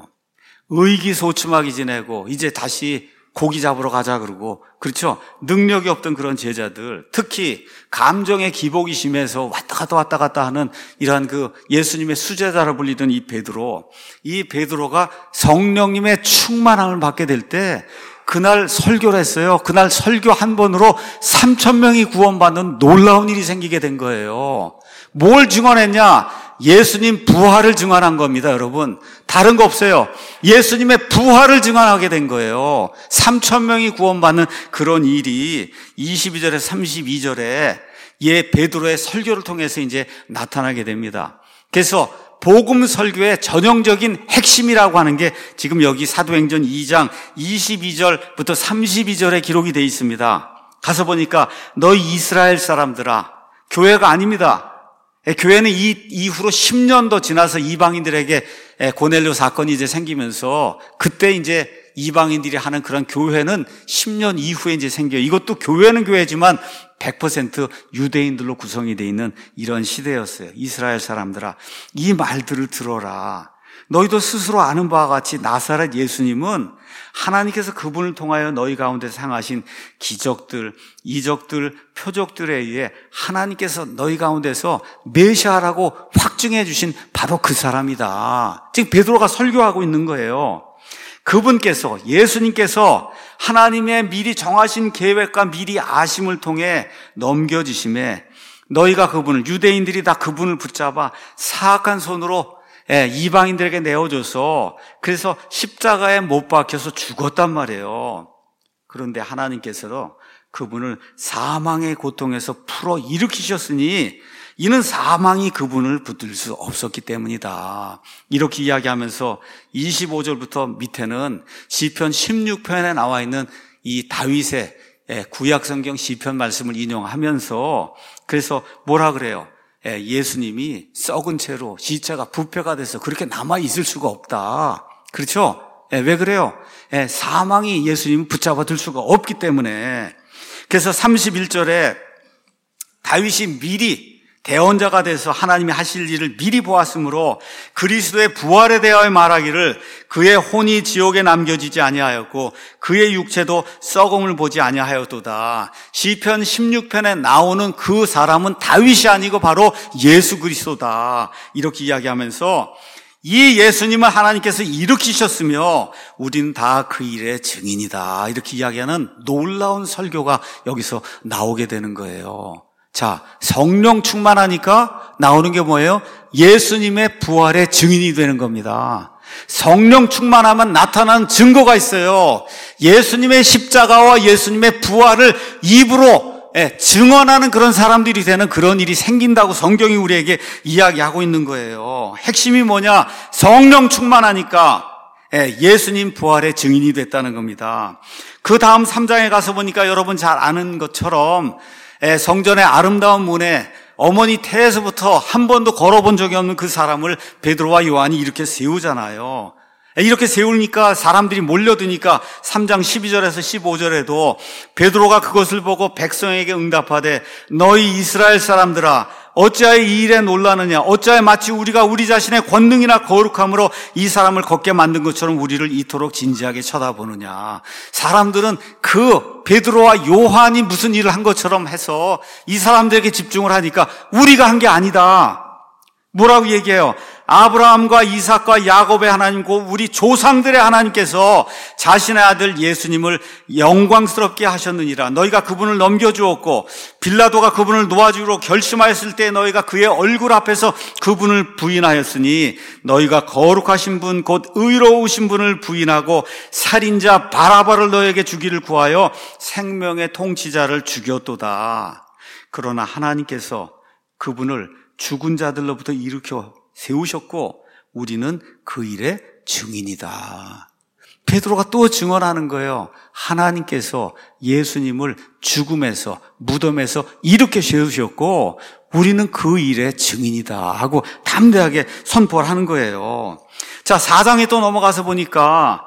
의기소침하게 지내고 이제 다시 고기 잡으러 가자 그러고, 그렇죠? 능력이 없던 그런 제자들, 특히 감정의 기복이 심해서 왔다 갔다 왔다 갔다 하는 이러한 그 예수님의 수제자로 불리던 이 베드로, 이 베드로가 성령님의 충만함을 받게 될 때 그날 설교를 했어요. 그날 설교 한 번으로 삼천 명이 구원받는 놀라운 일이 생기게 된 거예요. 뭘 증언했냐? 예수님 부활을 증언한 겁니다, 여러분. 다른 거 없어요. 예수님의 부활을 증언하게 된 거예요. 삼천 명이 구원받는 그런 일이 이십이 절에 삼십이 절에 예 베드로의 설교를 통해서 이제 나타나게 됩니다. 그래서 복음 설교의 전형적인 핵심이라고 하는 게 지금 여기 사도행전 이 장 이십이 절부터 삼십이 절에 기록이 되어 있습니다. 가서 보니까 너희 이스라엘 사람들아, 교회가 아닙니다. 교회는 이 이후로 십 년 더 지나서 이방인들에게 고넬료 사건이 이제 생기면서 그때 이제 이방인들이 하는 그런 교회는 십 년 이후에 이제 생겨요. 이것도 교회는 교회지만 백 퍼센트 유대인들로 구성이 되어 있는 이런 시대였어요. 이스라엘 사람들아, 이 말들을 들어라. 너희도 스스로 아는 바와 같이 나사렛 예수님은 하나님께서 그분을 통하여 너희 가운데서 행하신 기적들, 이적들, 표적들에 의해 하나님께서 너희 가운데서 메시아라고 확증해 주신 바로 그 사람이다. 지금 베드로가 설교하고 있는 거예요. 그분께서, 예수님께서 하나님의 미리 정하신 계획과 미리 아심을 통해 넘겨주심에 너희가 그분을, 유대인들이 다 그분을 붙잡아 사악한 손으로 이방인들에게 내어줘서 그래서 십자가에 못 박혀서 죽었단 말이에요. 그런데 하나님께서도 그분을 사망의 고통에서 풀어 일으키셨으니 이는 사망이 그분을 붙들 수 없었기 때문이다. 이렇게 이야기하면서 이십오 절부터 밑에는 시편 십육 편에 나와 있는 이 다윗의 구약성경 시편 말씀을 인용하면서 그래서 뭐라 그래요? 예수님이 썩은 채로 시체가 부패가 돼서 그렇게 남아있을 수가 없다. 그렇죠? 왜 그래요? 사망이 예수님을 붙잡아 들 수가 없기 때문에. 그래서 삼십일 절에 다윗이 미리 대언자가 돼서 하나님이 하실 일을 미리 보았으므로 그리스도의 부활에 대하여 말하기를 그의 혼이 지옥에 남겨지지 아니하였고 그의 육체도 썩음을 보지 아니하였도다. 시편 십육 편에 나오는 그 사람은 다윗이 아니고 바로 예수 그리스도다. 이렇게 이야기하면서 이 예수님을 하나님께서 일으키셨으며 우리는 다 그 일의 증인이다. 이렇게 이야기하는 놀라운 설교가 여기서 나오게 되는 거예요. 자, 성령 충만하니까 나오는 게 뭐예요? 예수님의 부활의 증인이 되는 겁니다. 성령 충만하면 나타나는 증거가 있어요. 예수님의 십자가와 예수님의 부활을 입으로 증언하는 그런 사람들이 되는 그런 일이 생긴다고 성경이 우리에게 이야기하고 있는 거예요. 핵심이 뭐냐? 성령 충만하니까 예수님 부활의 증인이 됐다는 겁니다. 그 다음 삼 장에 가서 보니까 여러분 잘 아는 것처럼 성전의 아름다운 문에 어머니 태에서부터 한 번도 걸어본 적이 없는 그 사람을 베드로와 요한이 이렇게 세우잖아요. 이렇게 세우니까 사람들이 몰려드니까 삼 장 십이 절에서 십오 절에도 베드로가 그것을 보고 백성에게 응답하되 너희 이스라엘 사람들아 어찌하여 이 일에 놀라느냐? 어찌하여 마치 우리가 우리 자신의 권능이나 거룩함으로 이 사람을 걷게 만든 것처럼 우리를 이토록 진지하게 쳐다보느냐? 사람들은 그 베드로와 요한이 무슨 일을 한 것처럼 해서 이 사람들에게 집중을 하니까 우리가 한 게 아니다. 뭐라고 얘기해요? 아브라함과 이삭과 야곱의 하나님과 우리 조상들의 하나님께서 자신의 아들 예수님을 영광스럽게 하셨느니라. 너희가 그분을 넘겨주었고 빌라도가 그분을 놓아주기로 결심하였을 때 너희가 그의 얼굴 앞에서 그분을 부인하였으니 너희가 거룩하신 분 곧 의로우신 분을 부인하고 살인자 바라바를 너희에게 주기를 구하여 생명의 통치자를 죽였도다. 그러나 하나님께서 그분을 죽은 자들로부터 일으켜 세우셨고 우리는 그 일의 증인이다. 베드로가 또 증언하는 거예요. 하나님께서 예수님을 죽음에서 무덤에서 일으켜 세우셨고 우리는 그 일의 증인이다 하고 담대하게 선포를 하는 거예요. 자, 사 장에 또 넘어가서 보니까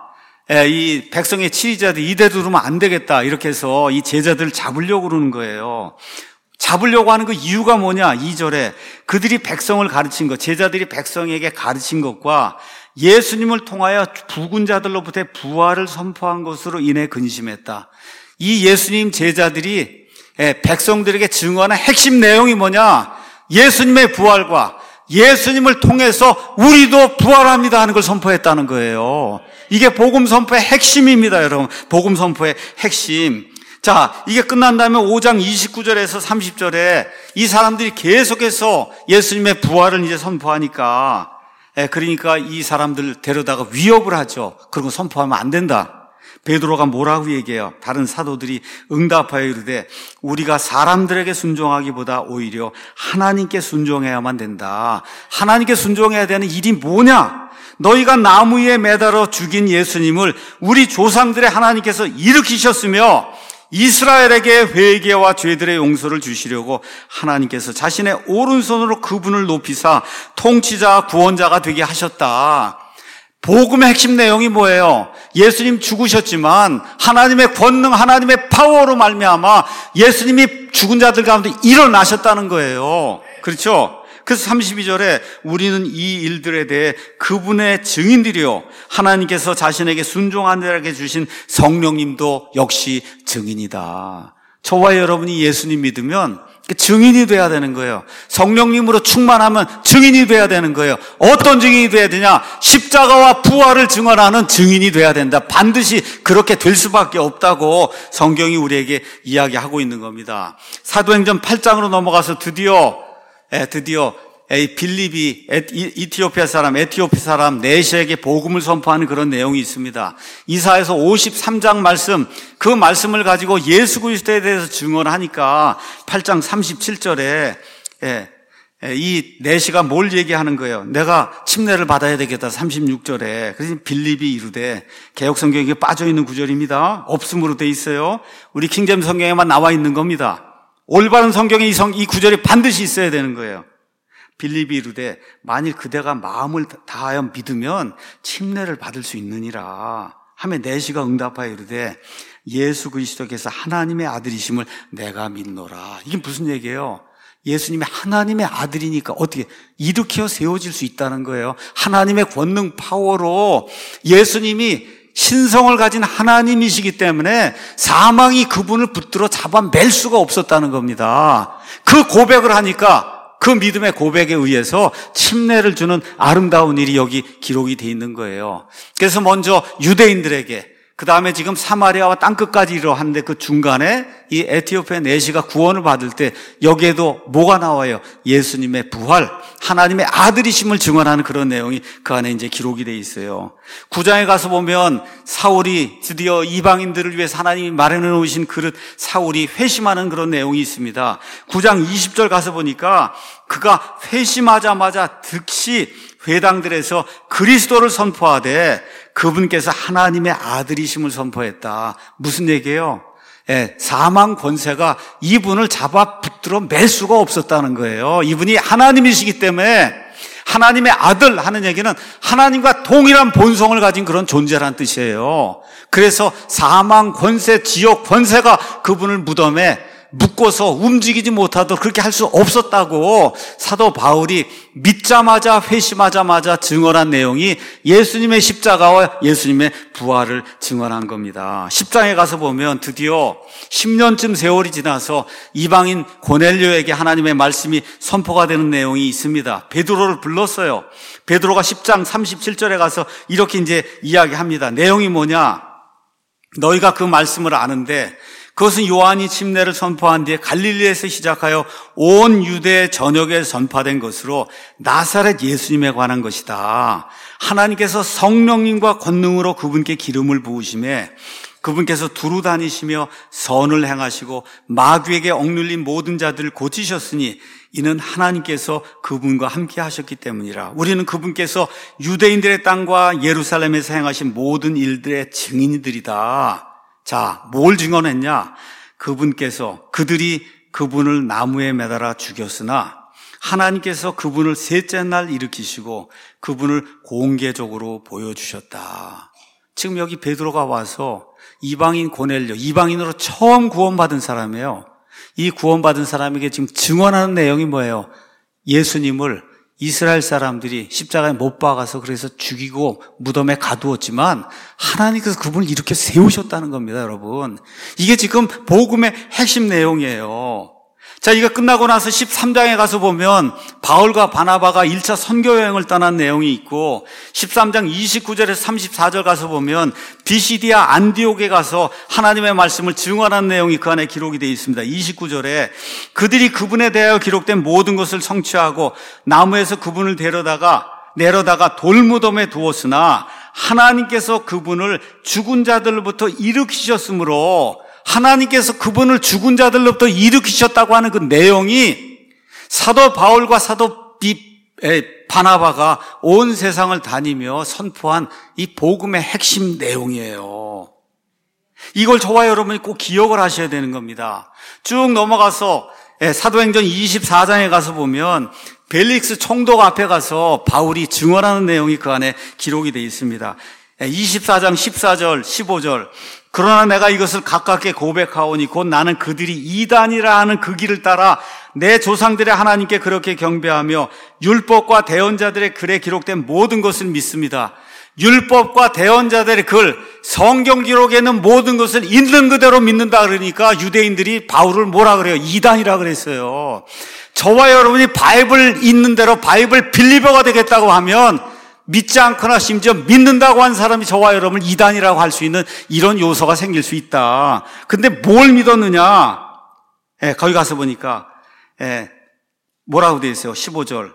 이 백성의 치리자들 이대 두르면 안 되겠다 이렇게 해서 이 제자들을 잡으려고 그러는 거예요. 잡으려고 하는 그 이유가 뭐냐? 이 절에 그들이 백성을 가르친 것, 제자들이 백성에게 가르친 것과 예수님을 통하여 죽은 자들로부터 부활을 선포한 것으로 인해 근심했다. 이 예수님 제자들이 백성들에게 증언한 핵심 내용이 뭐냐? 예수님의 부활과 예수님을 통해서 우리도 부활합니다 하는 걸 선포했다는 거예요. 이게 복음 선포의 핵심입니다, 여러분. 복음 선포의 핵심. 자, 이게 끝난 다음에 오 장 이십구 절에서 삼십 절에 이 사람들이 계속해서 예수님의 부활을 이제 선포하니까, 예, 그러니까 이 사람들 데려다가 위협을 하죠. 그리고 선포하면 안 된다. 베드로가 뭐라고 얘기해요? 다른 사도들이 응답하여 이르되 우리가 사람들에게 순종하기보다 오히려 하나님께 순종해야만 된다. 하나님께 순종해야 되는 일이 뭐냐? 너희가 나무 위에 매달아 죽인 예수님을 우리 조상들의 하나님께서 일으키셨으며 이스라엘에게 회개와 죄들의 용서를 주시려고 하나님께서 자신의 오른손으로 그분을 높이사 통치자 구원자가 되게 하셨다. 복음의 핵심 내용이 뭐예요? 예수님 죽으셨지만 하나님의 권능, 하나님의 파워로 말미암아 예수님이 죽은 자들 가운데 일어나셨다는 거예요. 그렇죠? 그래서 삼십이 절에 우리는 이 일들에 대해 그분의 증인들이요, 하나님께서 자신에게 순종한 자에게 주신 성령님도 역시 증인이다. 저와 여러분이 예수님 믿으면 증인이 돼야 되는 거예요. 성령님으로 충만하면 증인이 돼야 되는 거예요. 어떤 증인이 돼야 되냐? 십자가와 부활을 증언하는 증인이 돼야 된다. 반드시 그렇게 될 수밖에 없다고 성경이 우리에게 이야기하고 있는 겁니다. 사도행전 팔 장으로 넘어가서 드디어 에, 드디어 에, 빌립이 에, 이티오피아 사람, 에티오피아 사람 네시에게 복음을 선포하는 그런 내용이 있습니다. 이사야서 오십삼 장 말씀, 그 말씀을 가지고 예수 그리스도에 대해서 증언하니까 팔 장 삼십칠 절에 예, 예, 이 네시가 뭘 얘기하는 거예요? 내가 침례를 받아야 되겠다. 삼십육 절에. 그래서 빌립이 이르되, 개역 성경에 빠져 있는 구절입니다. 없음으로 돼 있어요. 우리 킹제임 성경에만 나와 있는 겁니다. 올바른 성경에 이, 성, 이 구절이 반드시 있어야 되는 거예요. 빌립이 이르되 만일 그대가 마음을 다하여 믿으면 침례를 받을 수 있느니라 하며 네시가 응답하여 이르되 예수 그리스도께서 하나님의 아들이심을 내가 믿노라. 이게 무슨 얘기예요? 예수님이 하나님의 아들이니까 어떻게 일으켜 세워질 수 있다는 거예요. 하나님의 권능 파워로 예수님이 신성을 가진 하나님이시기 때문에 사망이 그분을 붙들어 잡아맬 수가 없었다는 겁니다. 그 고백을 하니까 그 믿음의 고백에 의해서 침례를 주는 아름다운 일이 여기 기록이 돼 있는 거예요. 그래서 먼저 유대인들에게, 그 다음에 지금 사마리아와 땅끝까지 이러한데 그 중간에 이 에티오피아 네시가 구원을 받을 때 여기에도 뭐가 나와요? 예수님의 부활, 하나님의 아들이심을 증언하는 그런 내용이 그 안에 이제 기록이 돼 있어요. 구 장에 가서 보면 사울이 드디어 이방인들을 위해서 하나님이 마련해 놓으신 그릇, 사울이 회심하는 그런 내용이 있습니다. 구 장 이십 절 가서 보니까 그가 회심하자마자 즉시 회당들에서 그리스도를 선포하되 그분께서 하나님의 아들이심을 선포했다. 무슨 얘기예요? 예, 사망 권세가 이분을 잡아 붙들어 맬 수가 없었다는 거예요. 이분이 하나님이시기 때문에 하나님의 아들 하는 얘기는 하나님과 동일한 본성을 가진 그런 존재라는 뜻이에요. 그래서 사망 권세, 지옥 권세가 그분을 무덤에 묶어서 움직이지 못하도록 그렇게 할 수 없었다고 사도 바울이 믿자마자 회심하자마자 증언한 내용이 예수님의 십자가와 예수님의 부활을 증언한 겁니다. 십 장에 가서 보면 드디어 십 년쯤 세월이 지나서 이방인 고넬료에게 하나님의 말씀이 선포가 되는 내용이 있습니다. 베드로를 불렀어요. 베드로가 십 장 삼십칠 절에 가서 이렇게 이제 이야기합니다. 내용이 뭐냐? 너희가 그 말씀을 아는데 그것은 요한이 침례를 선포한 뒤에 갈릴리에서 시작하여 온 유대 전역에 전파된 것으로 나사렛 예수님에 관한 것이다. 하나님께서 성령님과 권능으로 그분께 기름을 부으심에 그분께서 두루 다니시며 선을 행하시고 마귀에게 억눌린 모든 자들을 고치셨으니 이는 하나님께서 그분과 함께 하셨기 때문이라. 우리는 그분께서 유대인들의 땅과 예루살렘에서 행하신 모든 일들의 증인들이다. 자, 뭘 증언했냐? 그분께서, 그들이 그분을 나무에 매달아 죽였으나 하나님께서 그분을 셋째 날 일으키시고 그분을 공개적으로 보여주셨다. 지금 여기 베드로가 와서 이방인 고넬료, 이방인으로 처음 구원받은 사람이에요. 이 구원받은 사람에게 지금 증언하는 내용이 뭐예요? 예수님을 이스라엘 사람들이 십자가에 못 박아서 그래서 죽이고 무덤에 가두었지만 하나님께서 그분을 이렇게 세우셨다는 겁니다, 여러분. 이게 지금 복음의 핵심 내용이에요. 자, 이거 끝나고 나서 십삼 장에 가서 보면 바울과 바나바가 일 차 선교 여행을 떠난 내용이 있고 십삼 장 이십구 절에서 삼십사 절 가서 보면 비시디아 안디옥에 가서 하나님의 말씀을 증언한 내용이 그 안에 기록이 되어 있습니다. 이십구 절에 그들이 그분에 대하여 기록된 모든 것을 성취하고 나무에서 그분을 데려다가 내려다가 돌무덤에 두었으나 하나님께서 그분을 죽은 자들로부터 일으키셨으므로 하나님께서 그분을 죽은 자들로부터 일으키셨다고 하는 그 내용이 사도 바울과 사도 비, 에, 바나바가 온 세상을 다니며 선포한 이 복음의 핵심 내용이에요. 이걸 저와 여러분이 꼭 기억을 하셔야 되는 겁니다. 쭉 넘어가서 에, 사도행전 이십사 장에 가서 보면 벨릭스 총독 앞에 가서 바울이 증언하는 내용이 그 안에 기록이 되어 있습니다. 이십사 장 십사 절, 십오 절 그러나 내가 이것을 가깝게 고백하오니 곧 나는 그들이 이단이라 하는 그 길을 따라 내 조상들의 하나님께 그렇게 경배하며 율법과 대언자들의 글에 기록된 모든 것을 믿습니다. 율법과 대언자들의 글, 성경 기록에 있는 모든 것을 있는 그대로 믿는다 그러니까 유대인들이 바울을 뭐라 그래요? 이단이라 그랬어요. 저와 여러분이 바이블 있는 대로 바이블 빌리버가 되겠다고 하면 믿지 않거나 심지어 믿는다고 한 사람이 저와 여러분을 이단이라고 할 수 있는 이런 요소가 생길 수 있다. 근데 뭘 믿었느냐? 예, 거기 가서 보니까 예, 뭐라고 되어 있어요? 십오 절.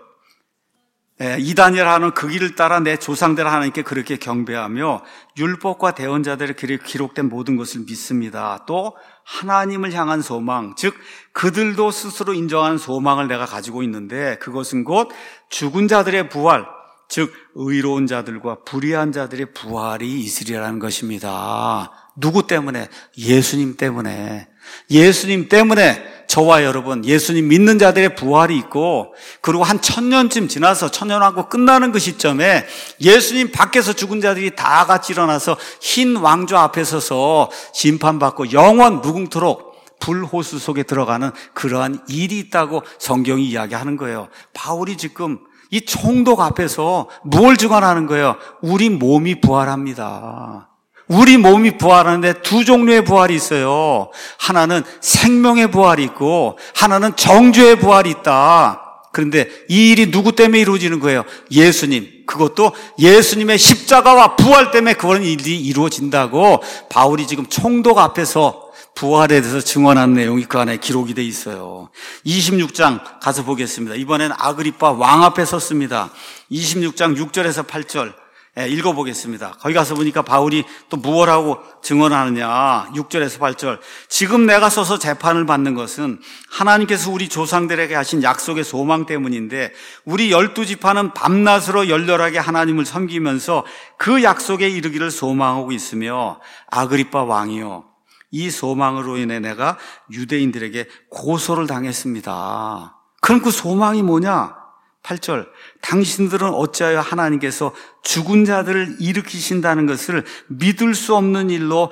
예, 이단이라 하는 그 길을 따라 내 조상들 하나님께 그렇게 경배하며 율법과 대언자들의 글에 기록된 모든 것을 믿습니다. 또 하나님을 향한 소망, 즉 그들도 스스로 인정하는 소망을 내가 가지고 있는데 그것은 곧 죽은 자들의 부활, 즉 의로운 자들과 불의한 자들의 부활이 있으리라는 것입니다. 누구 때문에? 예수님 때문에. 예수님 때문에 저와 여러분, 예수님 믿는 자들의 부활이 있고, 그리고 한 천년쯤 지나서 천년왕국 끝나는 그 시점에 예수님 밖에서 죽은 자들이 다 같이 일어나서 흰 왕좌 앞에 서서 심판받고 영원 무궁토록 불호수 속에 들어가는 그러한 일이 있다고 성경이 이야기하는 거예요. 바울이 지금 이 총독 앞에서 뭘 증언하는 거예요? 우리 몸이 부활합니다. 우리 몸이 부활하는데 두 종류의 부활이 있어요. 하나는 생명의 부활이 있고 하나는 정죄의 부활이 있다. 그런데 이 일이 누구 때문에 이루어지는 거예요? 예수님. 그것도 예수님의 십자가와 부활 때문에 그런 일이 이루어진다고 바울이 지금 총독 앞에서 부활에 대해서 증언한 내용이 그 안에 기록이 돼 있어요. 이십육 장 가서 보겠습니다. 이번엔 아그리빠 왕 앞에 섰습니다. 이십육 장 육 절에서 팔 절 예, 읽어보겠습니다. 거기 가서 보니까 바울이 또 무엇하고 증언하느냐. 육 절에서 팔 절. 지금 내가 서서 재판을 받는 것은 하나님께서 우리 조상들에게 하신 약속의 소망 때문인데 우리 열두 지파는 밤낮으로 열렬하게 하나님을 섬기면서 그 약속에 이르기를 소망하고 있으며 아그리빠 왕이요, 이 소망으로 인해 내가 유대인들에게 고소를 당했습니다. 그럼 그 소망이 뭐냐? 팔 절. 당신들은 어찌하여 하나님께서 죽은 자들을 일으키신다는 것을 믿을 수 없는 일로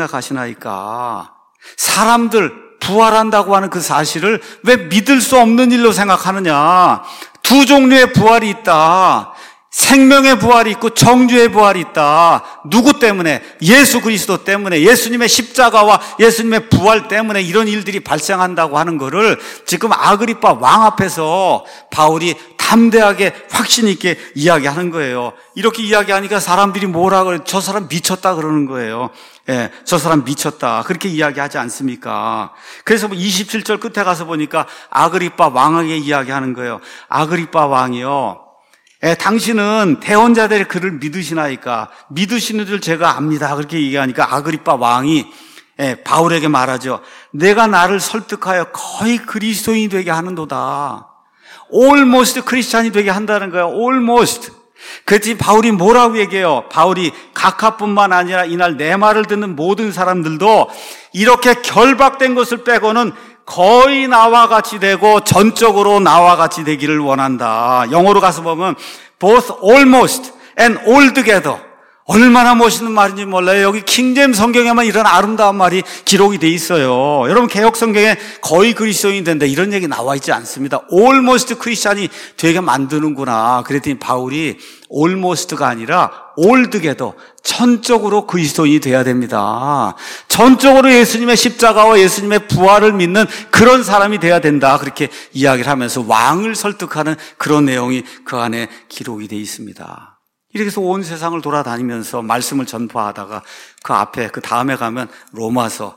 생각하시나이까? 사람들 부활한다고 하는 그 사실을 왜 믿을 수 없는 일로 생각하느냐? 두 종류의 부활이 있다. 생명의 부활이 있고 정죄의 부활이 있다. 누구 때문에? 예수 그리스도 때문에, 예수님의 십자가와 예수님의 부활 때문에 이런 일들이 발생한다고 하는 것을 지금 아그리빠 왕 앞에서 바울이 담대하게 확신 있게 이야기하는 거예요. 이렇게 이야기하니까 사람들이 뭐라 그래? 저 사람 미쳤다 그러는 거예요. 예, 저 사람 미쳤다. 그렇게 이야기하지 않습니까? 그래서 이십칠 절 끝에 가서 보니까 아그리빠 왕에게 이야기하는 거예요. 아그리빠 왕이요, 예, 당신은 대언자들의 글을 믿으시나이까? 믿으시는 줄 제가 압니다. 그렇게 얘기하니까 아그리빠 왕이 예, 바울에게 말하죠. 내가 나를 설득하여 거의 그리스도인이 되게 하는도다. almost 크리스찬이 되게 한다는 거예요. almost. 그랬더니 바울이 뭐라고 얘기해요? 바울이 각하뿐만 아니라 이날 내 말을 듣는 모든 사람들도 이렇게 결박된 것을 빼고는 거의 나와 같이 되고 전적으로 나와 같이 되기를 원한다. 영어로 가서 보면 both almost and altogether. 얼마나 멋있는 말인지 몰라요. 여기 킹제임스 성경에만 이런 아름다운 말이 기록이 돼 있어요. 여러분 개역 성경에 거의 그리스도인이 된다 이런 얘기 나와 있지 않습니다. almost 크리스찬이 되게 만드는구나. 그랬더니 바울이 almost가 아니라 altogether, 전적으로 그리스도인이 돼야 됩니다. 전적으로 예수님의 십자가와 예수님의 부활을 믿는 그런 사람이 돼야 된다. 그렇게 이야기를 하면서 왕을 설득하는 그런 내용이 그 안에 기록이 돼 있습니다. 이렇게 해서 온 세상을 돌아다니면서 말씀을 전파하다가 그 앞에 그 다음에 가면 로마서,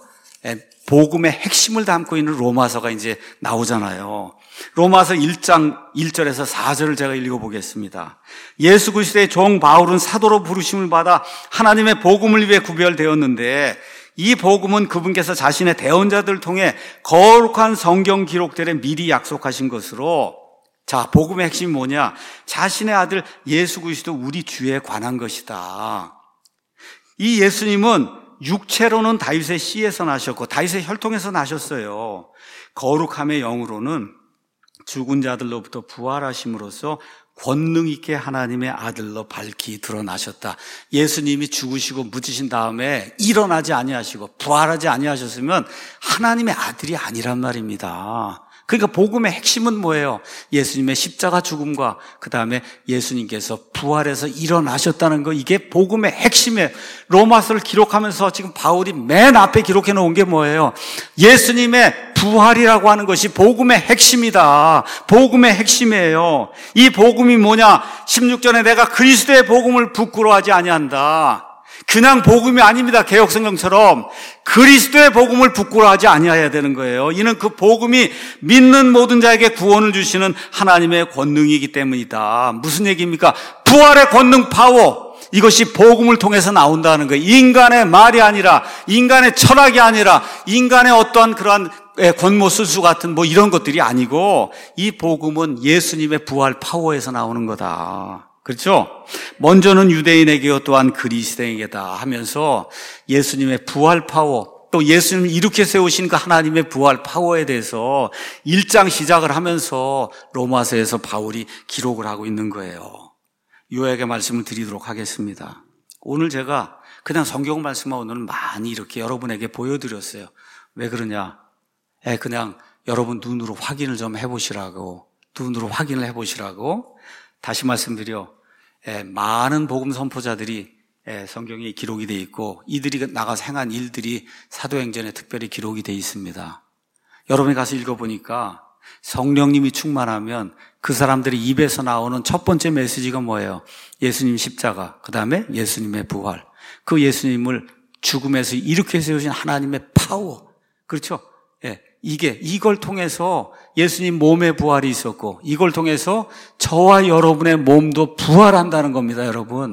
복음의 핵심을 담고 있는 로마서가 이제 나오잖아요. 로마서 일 장 일 절에서 사 절을 제가 읽어보겠습니다. 예수 그리스도의 종 바울은 사도로 부르심을 받아 하나님의 복음을 위해 구별되었는데 이 복음은 그분께서 자신의 대언자들을 통해 거룩한 성경 기록들에 미리 약속하신 것으로, 자, 복음의 핵심이 뭐냐? 자신의 아들 예수 그리스도 우리 주에 관한 것이다. 이 예수님은 육체로는 다윗의 씨에서 나셨고 다윗의 혈통에서 나셨어요. 거룩함의 영으로는 죽은 자들로부터 부활하심으로써 권능 있게 하나님의 아들로 밝히 드러나셨다. 예수님이 죽으시고 묻히신 다음에 일어나지 아니하시고 부활하지 아니하셨으면 하나님의 아들이 아니란 말입니다. 그러니까 복음의 핵심은 뭐예요? 예수님의 십자가 죽음과 그 다음에 예수님께서 부활해서 일어나셨다는 거, 이게 복음의 핵심이에요. 로마서를 기록하면서 지금 바울이 맨 앞에 기록해 놓은 게 뭐예요? 예수님의 부활이라고 하는 것이 복음의 핵심이다. 복음의 핵심이에요. 이 복음이 뭐냐? 십육 절에 내가 그리스도의 복음을 부끄러워하지 아니한다. 그냥 복음이 아닙니다. 개역성경처럼 그리스도의 복음을 부끄러워하지 아니해야 되는 거예요. 이는 그 복음이 믿는 모든 자에게 구원을 주시는 하나님의 권능이기 때문이다. 무슨 얘기입니까? 부활의 권능 파워, 이것이 복음을 통해서 나온다는 거예요. 인간의 말이 아니라, 인간의 철학이 아니라, 인간의 어떠한 그러한 권모술수 같은 뭐 이런 것들이 아니고, 이 복음은 예수님의 부활 파워에서 나오는 거다. 그렇죠? 먼저는 유대인에게요, 또한 그리스도인에게다 하면서 예수님의 부활 파워, 또 예수님을 이렇게 세우신 그 하나님의 부활 파워에 대해서 일 장 시작을 하면서 로마서에서 바울이 기록을 하고 있는 거예요. 요약의 말씀을 드리도록 하겠습니다. 오늘 제가 그냥 성경 말씀만 오늘 많이 이렇게 여러분에게 보여드렸어요. 왜 그러냐? 에, 그냥 여러분 눈으로 확인을 좀 해보시라고, 눈으로 확인을 해보시라고. 다시 말씀드려, 에, 많은 복음 선포자들이 에, 성경에 기록이 돼 있고, 이들이 나가서 행한 일들이 사도행전에 특별히 기록이 돼 있습니다. 여러분이 가서 읽어보니까 성령님이 충만하면 그 사람들의 입에서 나오는 첫 번째 메시지가 뭐예요? 예수님 십자가, 그 다음에 예수님의 부활, 그 예수님을 죽음에서 일으켜 세우신 하나님의 파워, 그렇죠? 예, 이게 이걸 통해서 예수님 몸의 부활이 있었고, 이걸 통해서 저와 여러분의 몸도 부활한다는 겁니다. 여러분,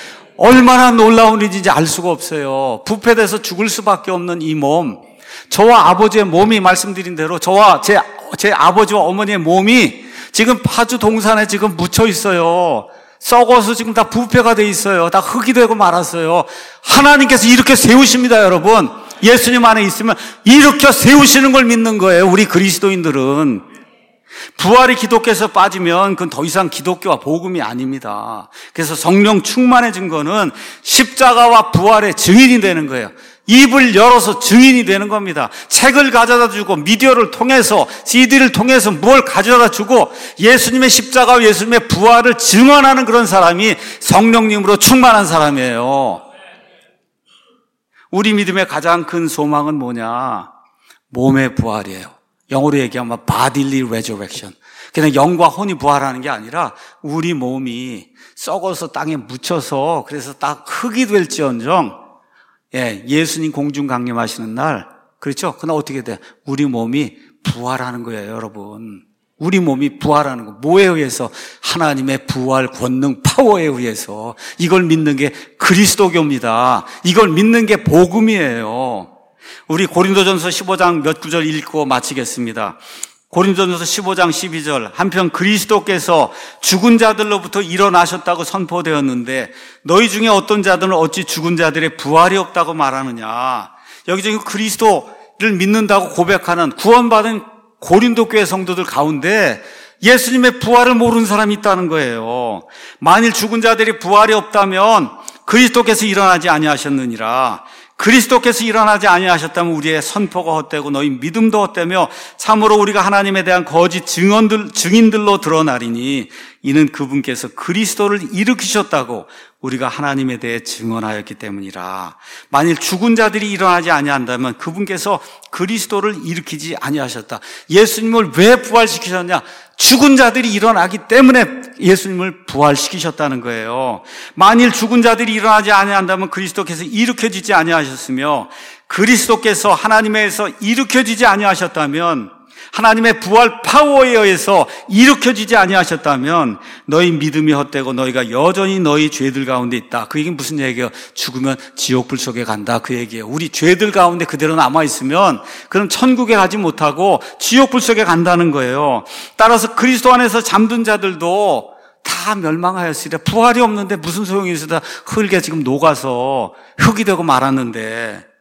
얼마나 놀라운 일인지 알 수가 없어요. 부패돼서 죽을 수밖에 없는 이 몸, 저와 아버지의 몸이 말씀드린 대로 저와 제, 제 아버지와 어머니의 몸이 지금 파주 동산에 지금 묻혀 있어요. 썩어서 지금 다 부패가 돼 있어요. 다 흙이 되고 말았어요. 하나님께서 이렇게 세우십니다. 여러분, 예수님 안에 있으면 이렇게 세우시는 걸 믿는 거예요. 우리 그리스도인들은. 부활이 기독교에서 빠지면 그건 더 이상 기독교와 복음이 아닙니다. 그래서 성령 충만해진 거는 십자가와 부활의 증인이 되는 거예요. 입을 열어서 증인이 되는 겁니다. 책을 가져다 주고, 미디어를 통해서, 씨디를 통해서 뭘 가져다 주고, 예수님의 십자가와 예수님의 부활을 증언하는 그런 사람이 성령님으로 충만한 사람이에요. 우리 믿음의 가장 큰 소망은 뭐냐? 몸의 부활이에요. 영어로 얘기하면 bodily resurrection. 그냥 영과 혼이 부활하는 게 아니라 우리 몸이 썩어서 땅에 묻혀서 그래서 딱 흙이 될지언정, 예, 예수님 공중 강림하시는 날, 그렇죠? 그날 어떻게 돼? 우리 몸이 부활하는 거예요, 여러분. 우리 몸이 부활하는 거. 뭐에 의해서? 하나님의 부활 권능 파워에 의해서. 이걸 믿는 게 그리스도교입니다. 이걸 믿는 게 복음이에요. 우리 고린도전서 십오 장 몇 구절 읽고 마치겠습니다. 고린도전서 십오 장 십이 절, 한편 그리스도께서 죽은 자들로부터 일어나셨다고 선포되었는데 너희 중에 어떤 자들은 어찌 죽은 자들의 부활이 없다고 말하느냐. 여기 지금 그리스도를 믿는다고 고백하는 구원받은 고린도 교회 성도들 가운데 예수님의 부활을 모르는 사람이 있다는 거예요. 만일 죽은 자들이 부활이 없다면 그리스도께서 일어나지 아니하셨느니라. 그리스도께서 일어나지 아니하셨다면 우리의 선포가 헛되고 너희 믿음도 헛되며 참으로 우리가 하나님에 대한 거짓 증언들, 증인들로 드러나리니 이는 그분께서 그리스도를 일으키셨다고 우리가 하나님에 대해 증언하였기 때문이라. 만일 죽은 자들이 일어나지 아니한다면 그분께서 그리스도를 일으키지 아니하셨다. 예수님을 왜 부활시키셨냐? 죽은 자들이 일어나기 때문에 예수님을 부활시키셨다는 거예요. 만일 죽은 자들이 일어나지 아니한다면 그리스도께서 일으켜지지 아니하셨으며 그리스도께서 하나님에서 일으켜지지 아니하셨다면, 하나님의 부활 파워에 의해서 일으켜지지 아니하셨다면 너희 믿음이 헛되고 너희가 여전히 너희 죄들 가운데 있다. 그 얘기는 무슨 얘기예요? 죽으면 지옥불 속에 간다, 그 얘기예요. 우리 죄들 가운데 그대로 남아있으면 그럼 천국에 가지 못하고 지옥불 속에 간다는 거예요. 따라서 그리스도 안에서 잠든 자들도 다 멸망하였으리라. 부활이 없는데 무슨 소용이 있어? 다 흙에 지금 녹아서 흙이 되고 말았는데,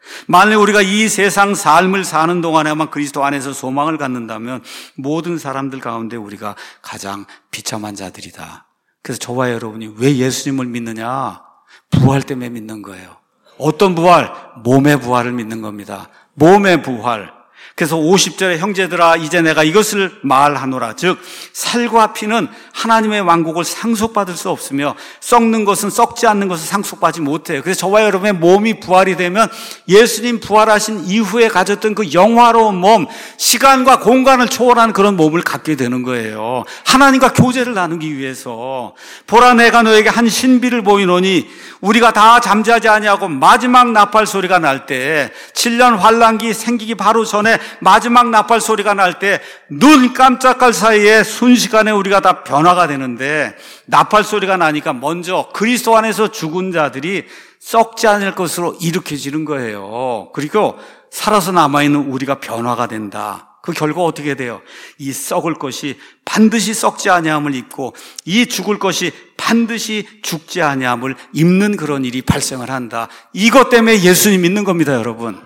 만일 우리가 이 세상 삶을 사는 동안에만 그리스도 안에서 소망을 갖는다면 모든 사람들 가운데 우리가 가장 비참한 자들이다. 그래서 저와 여러분이 왜 예수님을 믿느냐? 부활 때문에 믿는 거예요. 어떤 부활? 몸의 부활을 믿는 겁니다. 몸의 부활. 그래서 오십 절에 형제들아 이제 내가 이것을 말하노라. 즉 살과 피는 하나님의 왕국을 상속받을 수 없으며 썩는 것은 썩지 않는 것을 상속받지 못해요. 그래서 저와 여러분의 몸이 부활이 되면 예수님 부활하신 이후에 가졌던 그 영화로운 몸, 시간과 공간을 초월하는 그런 몸을 갖게 되는 거예요. 하나님과 교제를 나누기 위해서. 보라 내가 너에게 한 신비를 보이노니 우리가 다 잠자지 아니하고 마지막 나팔 소리가 날 때 칠 년 환란기 생기기 바로 전에 마지막 나팔 소리가 날 때 눈 깜짝할 사이에 순식간에 우리가 다 변화가 되는데 나팔 소리가 나니까 먼저 그리스도 안에서 죽은 자들이 썩지 않을 것으로 일으켜지는 거예요. 그리고 살아서 남아있는 우리가 변화가 된다. 그 결과 어떻게 돼요? 이 썩을 것이 반드시 썩지 아니함을 입고 이 죽을 것이 반드시 죽지 아니함을 입는 그런 일이 발생을 한다. 이것 때문에 예수님 믿는 겁니다, 여러분.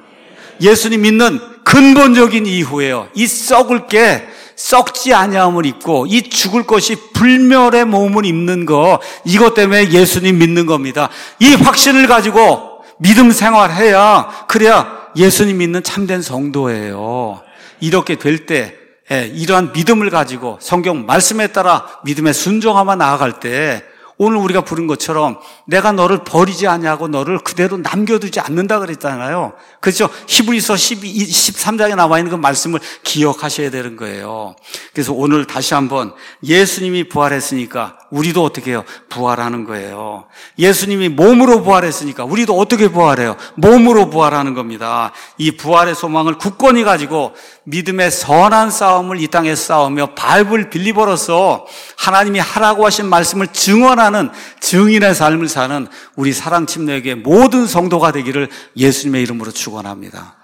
예수님 믿는 근본적인 이유예요. 이 썩을 게 썩지 아니함을 입고 이 죽을 것이 불멸의 몸을 입는 거, 이것 때문에 예수님 믿는 겁니다. 이 확신을 가지고 믿음 생활해야, 그래야 예수님 믿는 참된 성도예요. 이렇게 될 때, 이러한 믿음을 가지고 성경 말씀에 따라 믿음의 순종하며 나아갈 때 오늘 우리가 부른 것처럼 내가 너를 버리지 아니하고 너를 그대로 남겨두지 않는다 그랬잖아요. 그렇죠? 히브리서 십이, 십삼 장에 나와 있는 그 말씀을 기억하셔야 되는 거예요. 그래서 오늘 다시 한번 예수님이 부활했으니까 우리도 어떻게 해요? 부활하는 거예요. 예수님이 몸으로 부활했으니까 우리도 어떻게 부활해요? 몸으로 부활하는 겁니다. 이 부활의 소망을 굳건히 가지고 믿음의 선한 싸움을 이 땅에 싸우며 바이블 빌리버로서 하나님이 하라고 하신 말씀을 증언하는 증인의 삶을 사는 우리 사랑침례교회 모든 성도가 되기를 예수님의 이름으로 축원합니다.